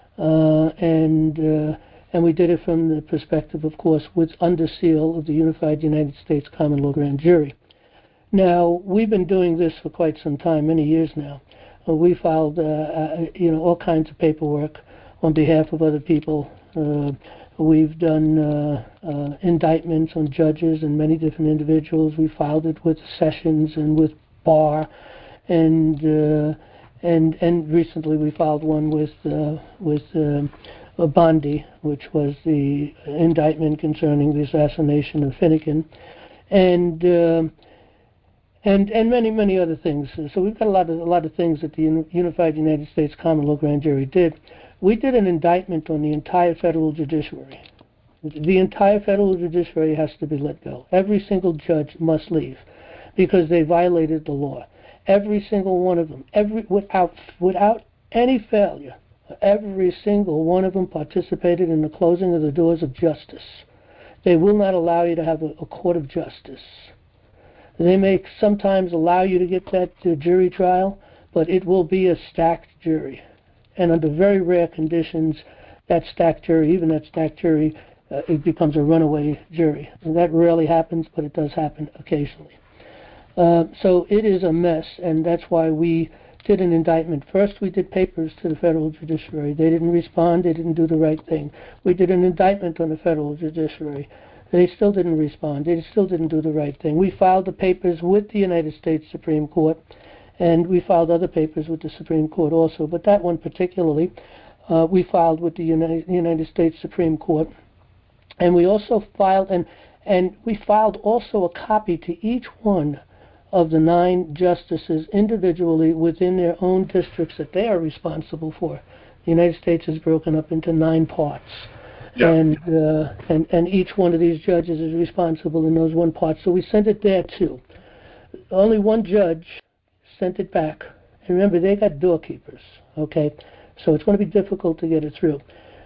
and we did it from the perspective, of course, with under seal of the Unified United States Common Law Grand Jury. Now, we've been doing this for quite some time, many years now. We filed, all kinds of paperwork on behalf of other people. We've done indictments on judges and many different individuals. We filed it with Sessions and with Barr, and recently we filed one with Bondi, which was the indictment concerning the assassination of Finnegan, and many other things. So we've got a lot of things that the Unified United States Common Law Grand Jury did. We did an indictment on the entire federal judiciary. The entire federal judiciary has to be let go. Every single judge must leave because they violated the law. Every single one of them, without any failure, every single one of them participated in the closing of the doors of justice. They will not allow you to have a court of justice. They may sometimes allow you to get that jury trial, but it will be a stacked jury. And under very rare conditions, that stacked jury, it becomes a runaway jury. And that rarely happens, but it does happen occasionally. So it is a mess, and that's why we did an indictment. First, we did papers to the federal judiciary. They didn't respond. They didn't do the right thing. We did an indictment on the federal judiciary. They still didn't respond. They still didn't do the right thing. We filed the papers with the United States Supreme Court, and we filed other papers with the Supreme Court also. But that one particularly, we filed with the United States Supreme Court. And we also filed, and we filed also a copy to each one of the 9 justices individually within their own districts that they are responsible for. The United States is broken up into 9 parts. Yeah. And each one of these judges is responsible in those one part. So we sent it there too. Only one judge sent it back. And remember, they got doorkeepers, okay? So it's going to be difficult to get it through.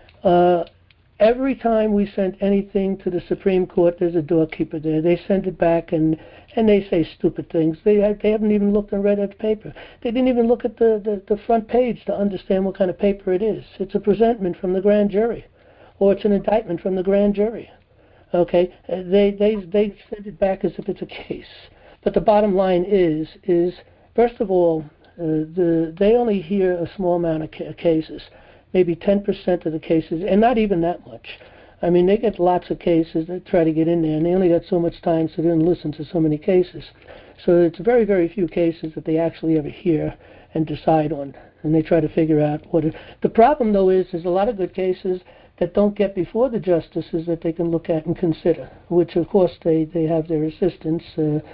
Every time we sent anything to the Supreme Court, there's a doorkeeper there. They send it back and they say stupid things. They haven't even looked and read at the paper. They didn't even look at the front page to understand what kind of paper it is. It's a presentment from the grand jury, or it's an indictment from the grand jury. Okay, they send it back as if it's a case. But the bottom line is first of all, they only hear a small amount of cases, maybe 10% of the cases, and not even that much. I mean, they get lots of cases that try to get in there, and they only got so much time, so they don't listen to so many cases. So it's very, very few cases that they actually ever hear and decide on, and they try to figure out what it... The problem, though, is there's a lot of good cases that don't get before the justices that they can look at and consider, which, of course, they have their assistants,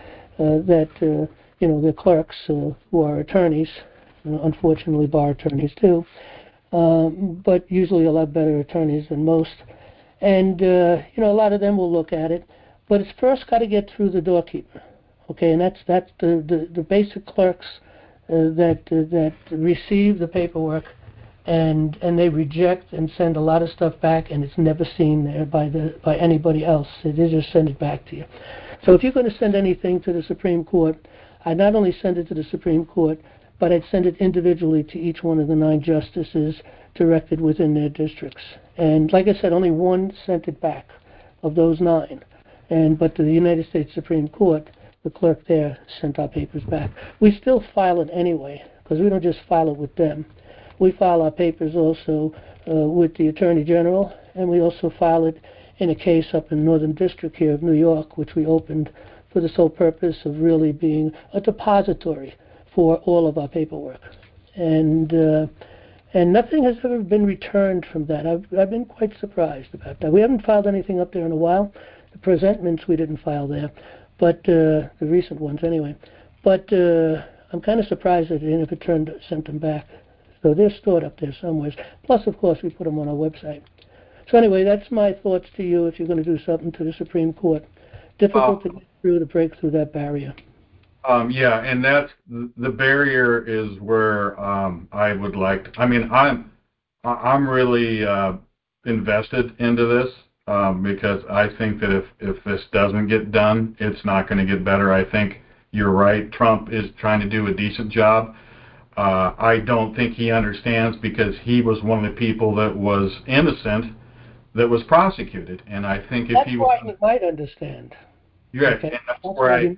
their clerks who are attorneys, unfortunately bar attorneys too, but usually a lot better attorneys than most. And, a lot of them will look at it, but it's first got to get through the doorkeeper, okay? And that's the basic clerks that receive the paperwork, and they reject and send a lot of stuff back, and it's never seen there by anybody else. They just send it back to you. So if you're going to send anything to the Supreme Court, I'd not only send it to the Supreme Court, but I'd send it individually to each one of the 9 justices directed within their districts. And like I said, only one sent it back of those 9. But to the United States Supreme Court, the clerk there sent our papers back. We still file it anyway, because we don't just file it with them. We file our papers also with the Attorney General, and we also file it in a case up in Northern District here of New York, which we opened for the sole purpose of really being a depository for all of our paperwork. And nothing has ever been returned from that. I've been quite surprised about that. We haven't filed anything up there in a while. The presentments we didn't file there, but the recent ones anyway. But I'm kind of surprised that they never sent them back. So they're stored up there somewhere. Plus, of course, we put them on our website. So anyway, that's my thoughts to you if you're going to do something to the Supreme Court. Difficult to get through, to break through that barrier. Yeah, and that's the barrier is where I would like to, I mean, I'm really invested into this because I think that if this doesn't get done, it's not going to get better. I think you're right. Trump is trying to do a decent job. I don't think he understands because he was one of the people that was innocent that was prosecuted. And I think if he was... That's why he might understand. Yeah, okay. And that's where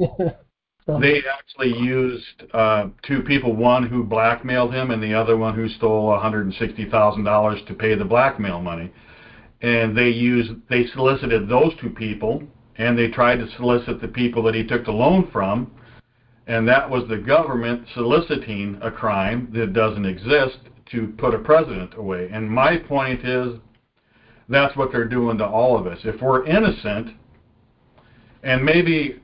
they actually used two people, one who blackmailed him and the other one who stole $160,000 to pay the blackmail money. And they solicited those two people, and they tried to solicit the people that he took the loan from, and that was the government soliciting a crime that doesn't exist to put a president away. And my point is, that's what they're doing to all of us. If we're innocent, and maybe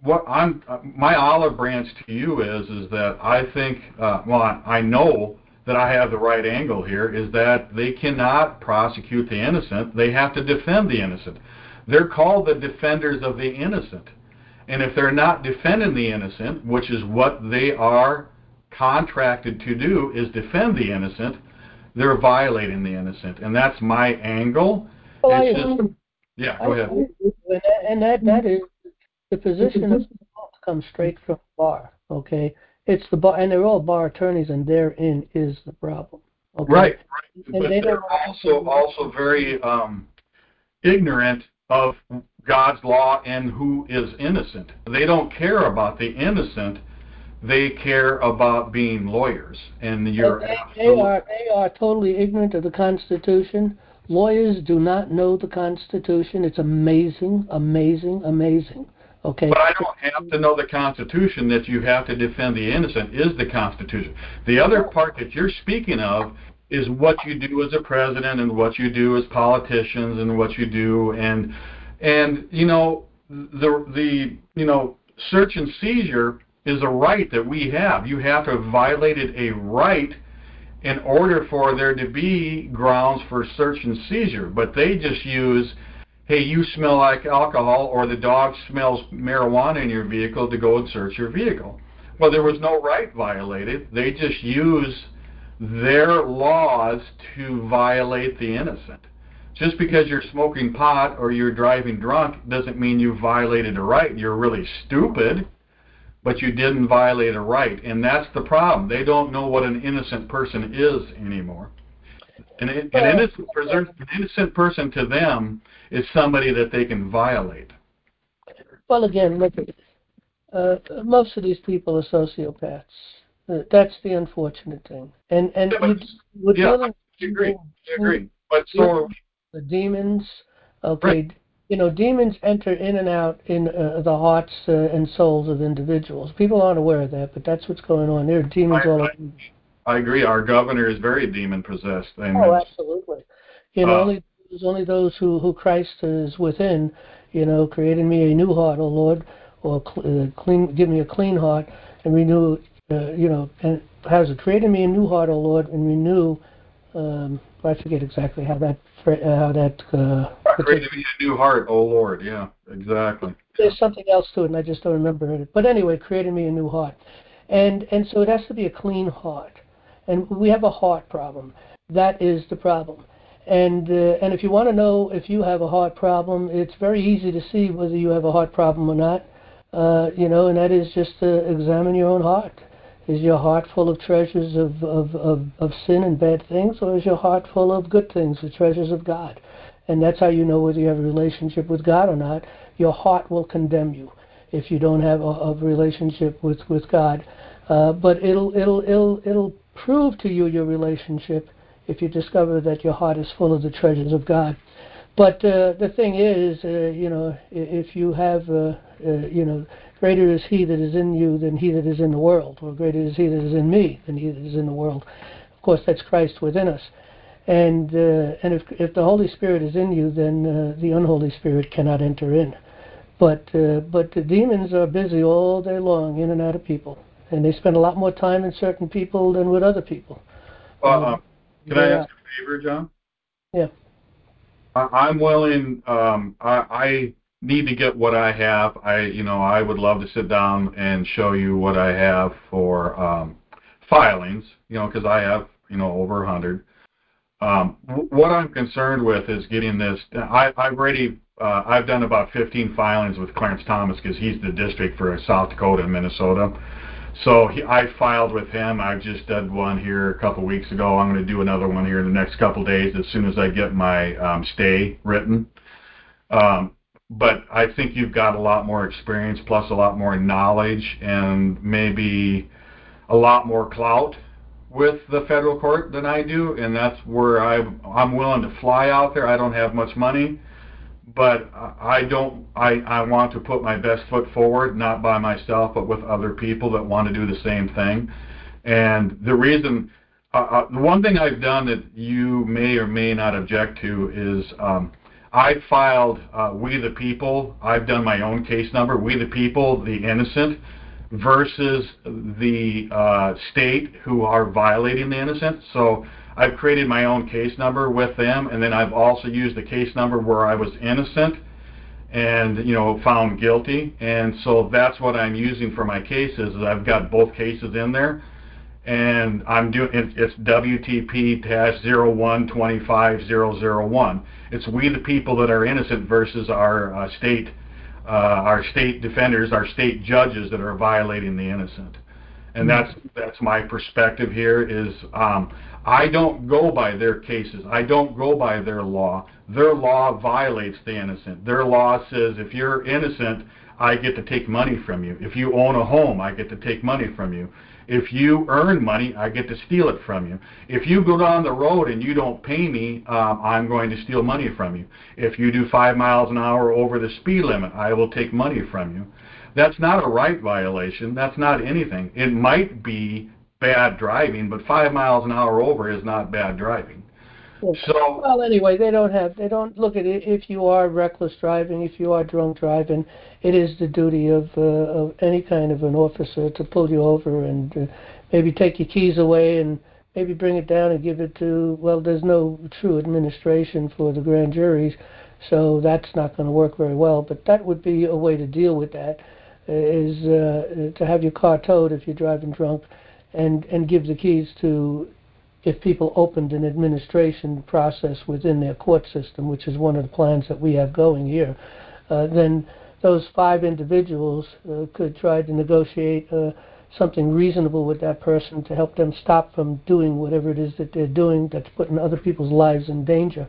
my olive branch to you is that I think, I know that I have the right angle here, is that they cannot prosecute the innocent. They have to defend the innocent. They're called the defenders of the innocent. And if they're not defending the innocent, which is what they are contracted to do, is defend the innocent, they're violating the innocent. And that's my angle. Well, yeah, go ahead. And that is the position of comes straight from the bar, okay? It's the bar, and they're all bar attorneys, and therein is the problem. Okay? Right. And but they're also very ignorant of God's law and who is innocent. They don't care about the innocent. They care about being lawyers. And they are totally ignorant of the Constitution. Lawyers do not know the Constitution. It's amazing, amazing, amazing. Okay. But I don't have to know the Constitution. That you have to defend the innocent is the Constitution. The other part that you're speaking of is what you do as a president and what you do as politicians and what you do and the search and seizure is a right that we have. You have to have violated a right in order for there to be grounds for search and seizure. But they just use, hey, you smell like alcohol, or the dog smells marijuana in your vehicle, to go and search your vehicle. Well, there was no right violated. They just use their laws to violate the innocent. Just because you're smoking pot or you're driving drunk doesn't mean you violated a right. You're really stupid, but you didn't violate a right. And that's the problem. They don't know what an innocent person is anymore. An innocent person to them is somebody that they can violate. Well, again, look, most of these people are sociopaths. That's the unfortunate thing. And I agree. But so the demons, okay, right. Demons enter in and out in the hearts and souls of individuals. People aren't aware of that, but that's what's going on. There are demons all over. I agree. Our governor is very demon-possessed. Oh, absolutely. Only those who Christ is within, creating me a new heart, O Lord, or give me a clean heart, and renew, and has it created me a new heart, O Lord, and renew. I forget exactly how that. Created me a new heart, O Lord. Yeah, exactly. There's something else to it, and I just don't remember it. But anyway, created me a new heart, and so it has to be a clean heart, and we have a heart problem. That is the problem. And if you want to know if you have a heart problem, it's very easy to see whether you have a heart problem or not. And that is just to examine your own heart. Is your heart full of treasures of sin and bad things, or is your heart full of good things, the treasures of God? And that's how you know whether you have a relationship with God or not. Your heart will condemn you if you don't have a relationship with God. But it'll prove to you your relationship if you discover that your heart is full of the treasures of God. But the thing is, if you have, greater is He that is in you than he that is in the world, or greater is He that is in me than he that is in the world. Of course, that's Christ within us. And if the Holy Spirit is in you, then the unholy spirit cannot enter in. But the demons are busy all day long, in and out of people, and they spend a lot more time in certain people than with other people. Can I ask a favor, John? Yeah. I'm willing. I need to get what I have. I would love to sit down and show you what I have for filings. Because I have over 100. What I'm concerned with is getting this. I've done about 15 filings with Clarence Thomas because he's the district for South Dakota and Minnesota. So I filed with him. I just did one here a couple weeks ago. I'm going to do another one here in the next couple days as soon as I get my stay written. But I think you've got a lot more experience, plus a lot more knowledge, and maybe a lot more clout with the federal court than I do, and that's where I'm willing to fly out there. I don't have much money, but I want to put my best foot forward, not by myself, but with other people that want to do the same thing. And the reason, the one thing I've done that you may or may not object to is I filed We the People. I've done my own case number, We the People, the innocent, versus the state who are violating the innocent. So I've created my own case number with them, and then I've also used the case number where I was innocent and found guilty. And so that's what I'm using for my cases. Is I've got both cases in there, and I'm doing it's WTP-0125001. It's We the People that are innocent versus our state defenders, our state judges that are violating the innocent. And that's my perspective here is I don't go by their cases. I don't go by their law. Their law violates the innocent. Their law says if you're innocent, I get to take money from you. If you own a home, I get to take money from you. If you earn money, I get to steal it from you. If you go down the road and you don't pay me, I'm going to steal money from you. If you do 5 miles an hour over the speed limit, I will take money from you. That's not a right violation. That's not anything. It might be bad driving, but 5 miles an hour over is not bad driving. Yeah. So, well, anyway, they don't look at it. If you are reckless driving, if you are drunk driving, it is the duty of any kind of an officer to pull you over and maybe take your keys away and maybe bring it down and give it to, well, there's no true administration for the grand juries, so that's not going to work very well, but that would be a way to deal with that, is to have your car towed if you're driving drunk and give the keys to, if people opened an administration process within their court system, which is one of the plans that we have going here, then those 5 individuals could try to negotiate something reasonable with that person to help them stop from doing whatever it is that they're doing that's putting other people's lives in danger.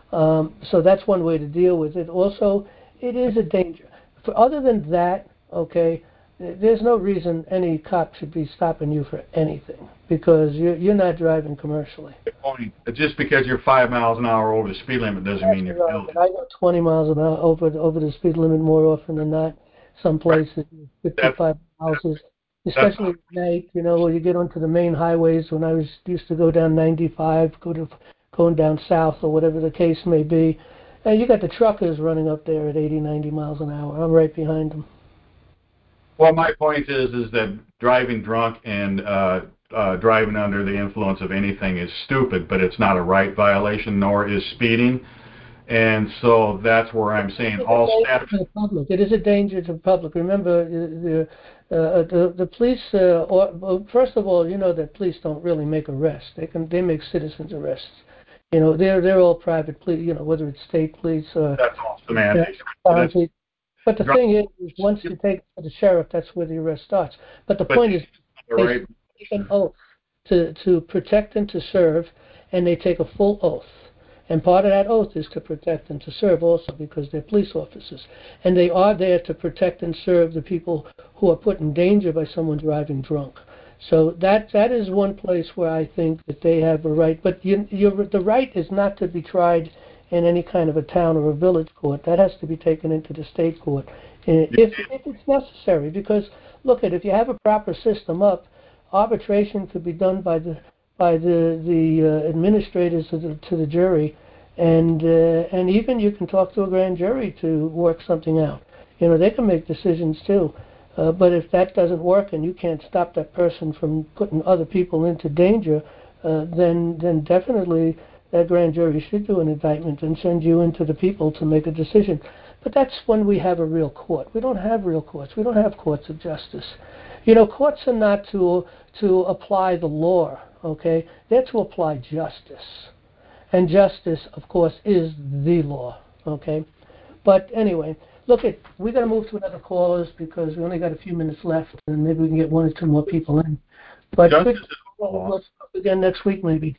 So that's one way to deal with it. Also, it is a danger. Other than that, okay, there's no reason any cop should be stopping you for anything because you're not driving commercially. Just because you're 5 miles an hour over the speed limit doesn't mean you're guilty. I go 20 miles an hour over the speed limit more often than not. Some places 55 miles, especially at night. When you get onto the main highways. When I used to go down 95, going down south or whatever the case may be, and you got the truckers running up there at 80, 90 miles an hour. I'm right behind them. Well, my point is that driving drunk and driving under the influence of anything is stupid, but it's not a right violation, nor is speeding. And so that's where I'm saying all status. It is a danger to the public. Remember, the police. First of all, that police don't really make arrests. They make citizens arrests. They're all private police. Whether it's state police or that's all semantics. But the thing is, once you take it to the sheriff, that's where the arrest starts. But the point is, they take an oath to protect and to serve, and they take a full oath. And part of that oath is to protect and to serve also because they're police officers. And they are there to protect and serve the people who are put in danger by someone driving drunk. So that is one place where I think that they have a right. But the right is not to be tried in any kind of a town or a village court. That has to be taken into the state court if it's necessary. Because look, if you have a proper system up, arbitration could be done by the administrators to the jury, and even you can talk to a grand jury to work something out. They can make decisions too. But if that doesn't work and you can't stop that person from putting other people into danger then definitely that grand jury should do an indictment and send you into the people to make a decision. But that's when we have a real court. We don't have real courts. We don't have courts of justice. Courts are not to apply the law, okay? They're to apply justice. And justice, of course, is the law, okay? But anyway, we got to move to another callers because we only got a few minutes left, and maybe we can get one or two more people in. But we'll talk again next week, maybe.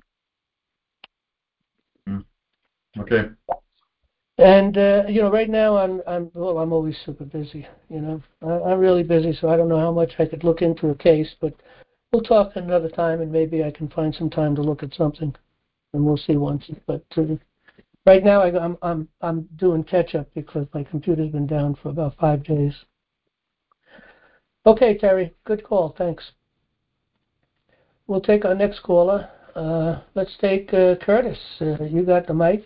Okay. And right now I'm always super busy. I'm really busy, so I don't know how much I could look into a case. But we'll talk another time, and maybe I can find some time to look at something, and we'll see once. But right now I'm doing catch up because my computer's been down for about 5 days. Okay, Terry, good call. Thanks. We'll take our next caller. Let's take Curtis. You got the mic.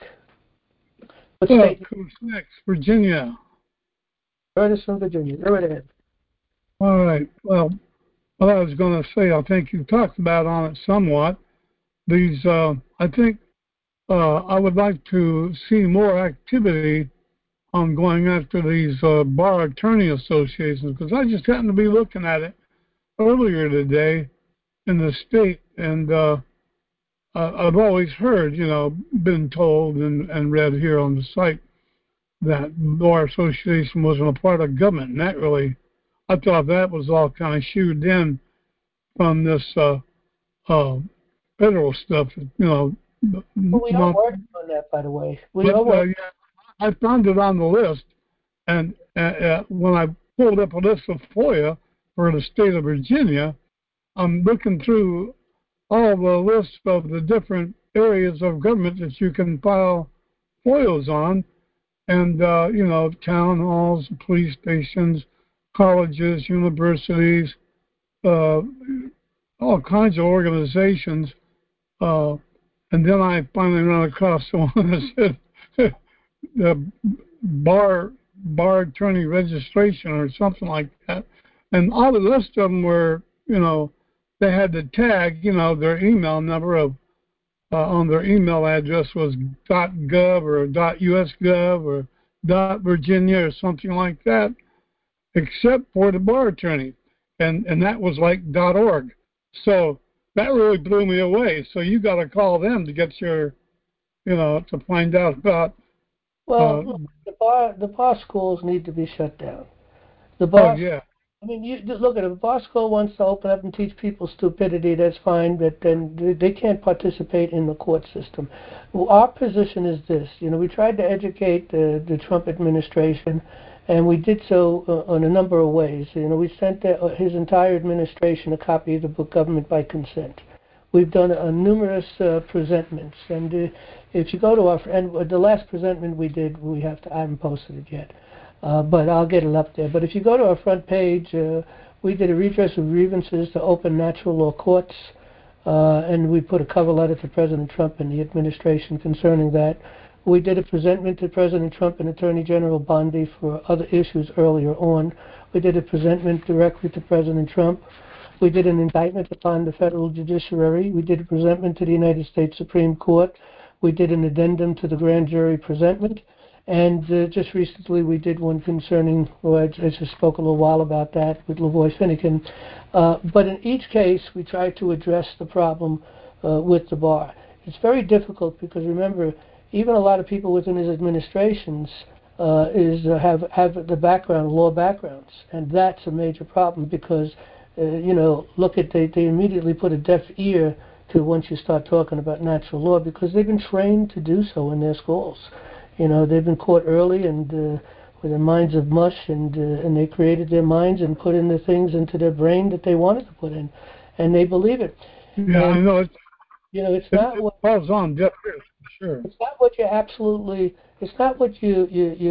Who's next? Virginia. Curtis from Virginia. Go right ahead. All right. Well, what I was going to say, I think you talked about on it somewhat. I think I would like to see more activity on going after these bar attorney associations, because I just happened to be looking at it earlier today in the state, and I've always heard, been told and read here on the site that bar association wasn't a part of government, and that really, I thought that was all kind of shooed in from this federal stuff, Well, we are working on that, by the way. I found it on the list, and when I pulled up a list of FOIA for the state of Virginia, I'm looking through all the lists of the different areas of government that you can file FOIAs on, and town halls, police stations, colleges, universities, all kinds of organizations. And then I finally ran across the one that said the bar attorney registration or something like that. And all the rest of them were, they had the tag, their email number of on their email address was .gov or .usgov or .virginia or something like that, except for the bar attorney. And that was like .org. So that really blew me away. So you got to call them to get your, to find out about. Well, the bar schools need to be shut down. The bar. Oh, yeah. I mean, you look at it. If a bar school wants to open up and teach people stupidity, that's fine, but then they can't participate in the court system. Well, our position is this. We tried to educate the Trump administration, and we did so in a number of ways. We sent his entire administration a copy of the book Government by Consent. We've done numerous presentments, and if you go to the last presentment we did, I haven't posted it yet. But I'll get it up there. But if you go to our front page, we did a redress of grievances to open natural law courts, and we put a cover letter to President Trump and the administration concerning that. We did a presentment to President Trump and Attorney General Bondi for other issues earlier on. We did a presentment directly to President Trump. We did an indictment upon the federal judiciary. We did a presentment to the United States Supreme Court. We did an addendum to the grand jury presentment. And just recently we did one concerning, I just spoke a little while about that with LaVoy Finnegan. But in each case, we try to address the problem with the bar. It's very difficult because, remember, even a lot of people within his administrations have the background, law backgrounds. And that's a major problem because, they immediately put a deaf ear to once you start talking about natural law because they've been trained to do so in their schools. They've been caught early and with their minds of mush, and they created their minds and put in the things into their brain that they wanted to put in, and they believe it. Yeah, I know. It's not what falls on deaf ears for sure. It's not what you absolutely. It's not what you.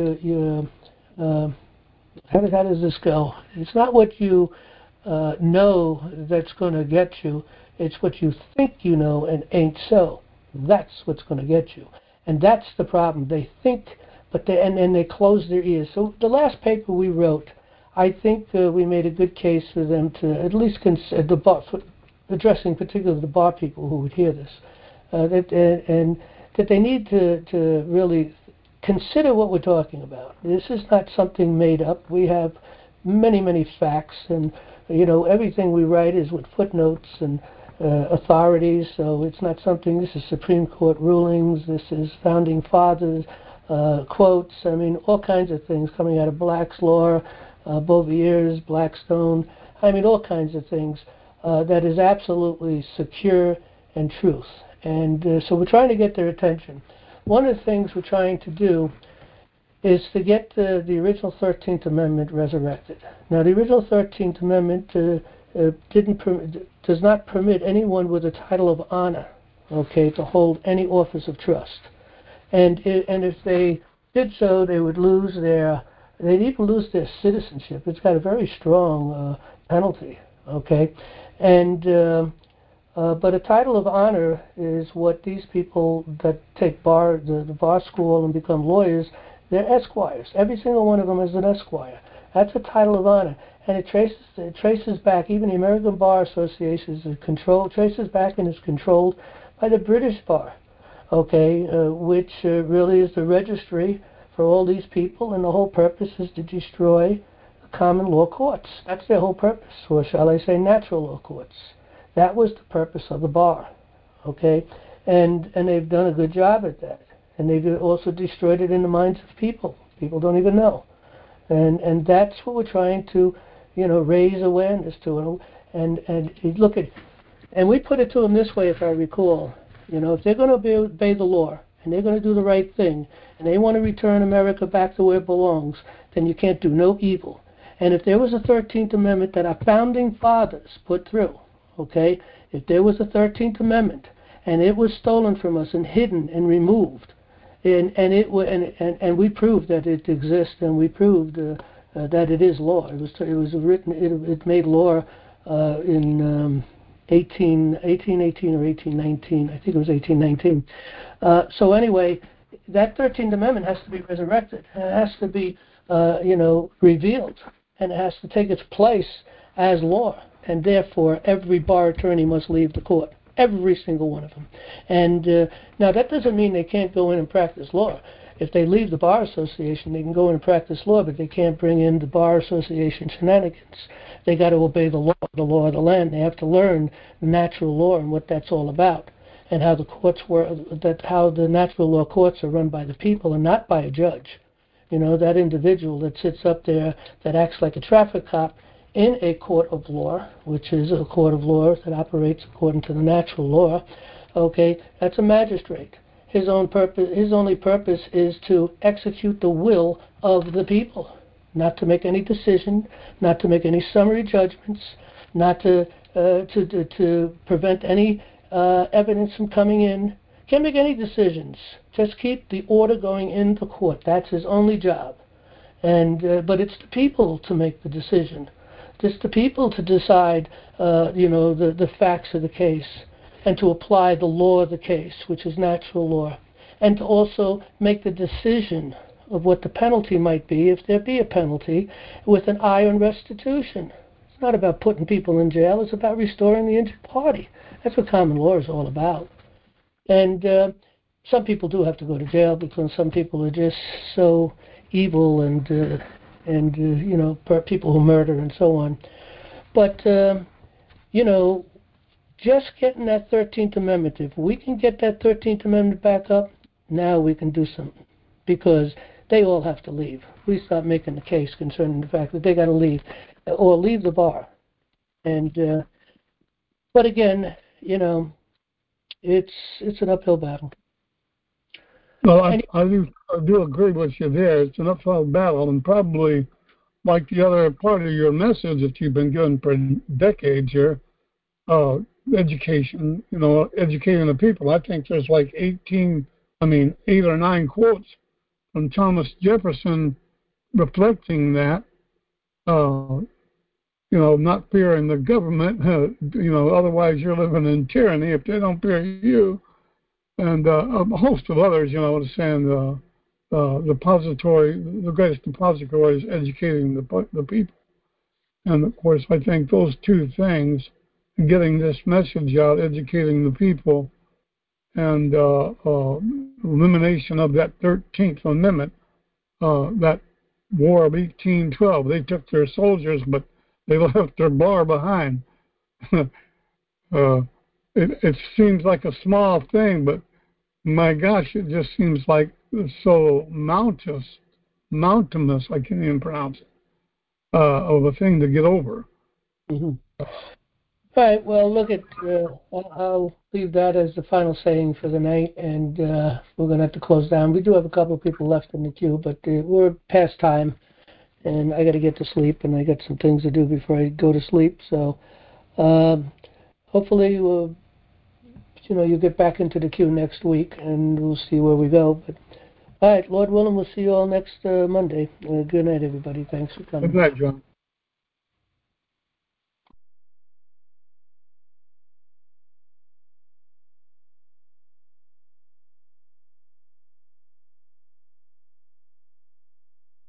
How does this go? It's not what you know that's going to get you. It's what you think you know and ain't so. That's what's going to get you. And that's the problem. They think, but they close their ears. So the last paper we wrote, I think we made a good case for them to at least addressing particularly the bar people who would hear this, and that they need to really consider what we're talking about. This is not something made up. We have many facts, and everything we write is with footnotes and authorities. So it's not something. This is Supreme Court rulings. This is founding fathers quotes. I mean, all kinds of things coming out of Black's Law, Bouviers, Blackstone. I mean, all kinds of things that is absolutely secure and truth. And so we're trying to get their attention. One of the things we're trying to do is to get the original 13th Amendment resurrected. Now, the original 13th Amendment does not permit anyone with a title of honor, to hold any office of trust. And if they did so, they would they'd even lose their citizenship. It's got a very strong penalty, And but a title of honor is what these people that take the bar school and become lawyers, they're esquires. Every single one of them is an esquire. That's a title of honor. And it traces back, even the American Bar Association traces back and is controlled by the British Bar, which really is the registry for all these people, and the whole purpose is to destroy the common law courts. That's their whole purpose, or shall I say natural law courts. That was the purpose of the bar, and they've done a good job at that. And they've also destroyed it in the minds of people. People don't even know. And that's what we're trying to, raise awareness to. And look at, and we put it to them this way, if I recall. If they're going to obey the law, and they're going to do the right thing, and they want to return America back to where it belongs, then you can't do no evil. And if there was a 13th Amendment that our founding fathers put through, if there was a 13th Amendment, and it was stolen from us and hidden and removed, and we proved that it exists, and we proved that it is law. It made law in 1818 or 1819. I think it was 1819. So anyway, that 13th Amendment has to be resurrected. It has to be, revealed, and it has to take its place as law. And therefore, every bar attorney must leave the court. Every single one of them. And now that doesn't mean they can't go in and practice law. If they leave the Bar Association, they can go in and practice law, but they can't bring in the Bar Association shenanigans. They got to obey the law of the land. They have to learn natural law and what that's all about, and how the courts how the natural law courts are run by the people and not by a judge. That individual that sits up there that acts like a traffic cop in a court of law, which is a court of law that operates according to the natural law, that's a magistrate. His only purpose is to execute the will of the people, not to make any decision, not to make any summary judgments, not to prevent any evidence from coming in. Can't make any decisions. Just keep the order going in the court. That's his only job. And but it's the people to make the decision. It's the people to decide, the facts of the case, and to apply the law of the case, which is natural law, and to also make the decision of what the penalty might be, if there be a penalty, with an eye on restitution. It's not about putting people in jail. It's about restoring the injured party. That's what common law is all about. And some people do have to go to jail because some people are just so evil and people who murder and so on. But, just getting that 13th Amendment, if we can get that 13th Amendment back up, now we can do something. Because they all have to leave. We start making the case concerning the fact that they got to leave, or leave the bar. And, but again, it's an uphill battle. Well, I do agree with you there. It's an uphill battle, and probably like the other part of your message that you've been giving for decades here, education, educating the people. I think there's like 8 or 9 quotes from Thomas Jefferson reflecting that, not fearing the government, otherwise you're living in tyranny if they don't fear you. And a host of others, saying the greatest depository is educating the people. And of course, I think those two things getting this message out, educating the people, and elimination of that 13th Amendment, that War of 1812. They took their soldiers, but they left their bar behind. It seems like a small thing, but my gosh, it just seems like so mountainous, I can't even pronounce it, of a thing to get over. Mm-hmm. All right, well, look at, I'll leave that as the final saying for the night, and we're going to have to close down. We do have a couple of people left in the queue, but we're past time, and I got to get to sleep, and I got some things to do before I go to sleep. So hopefully, you get back into the queue next week, and we'll see where we go. But all right, Lord willing, we'll see you all next Monday. Good night, everybody. Thanks for coming. Good night, John.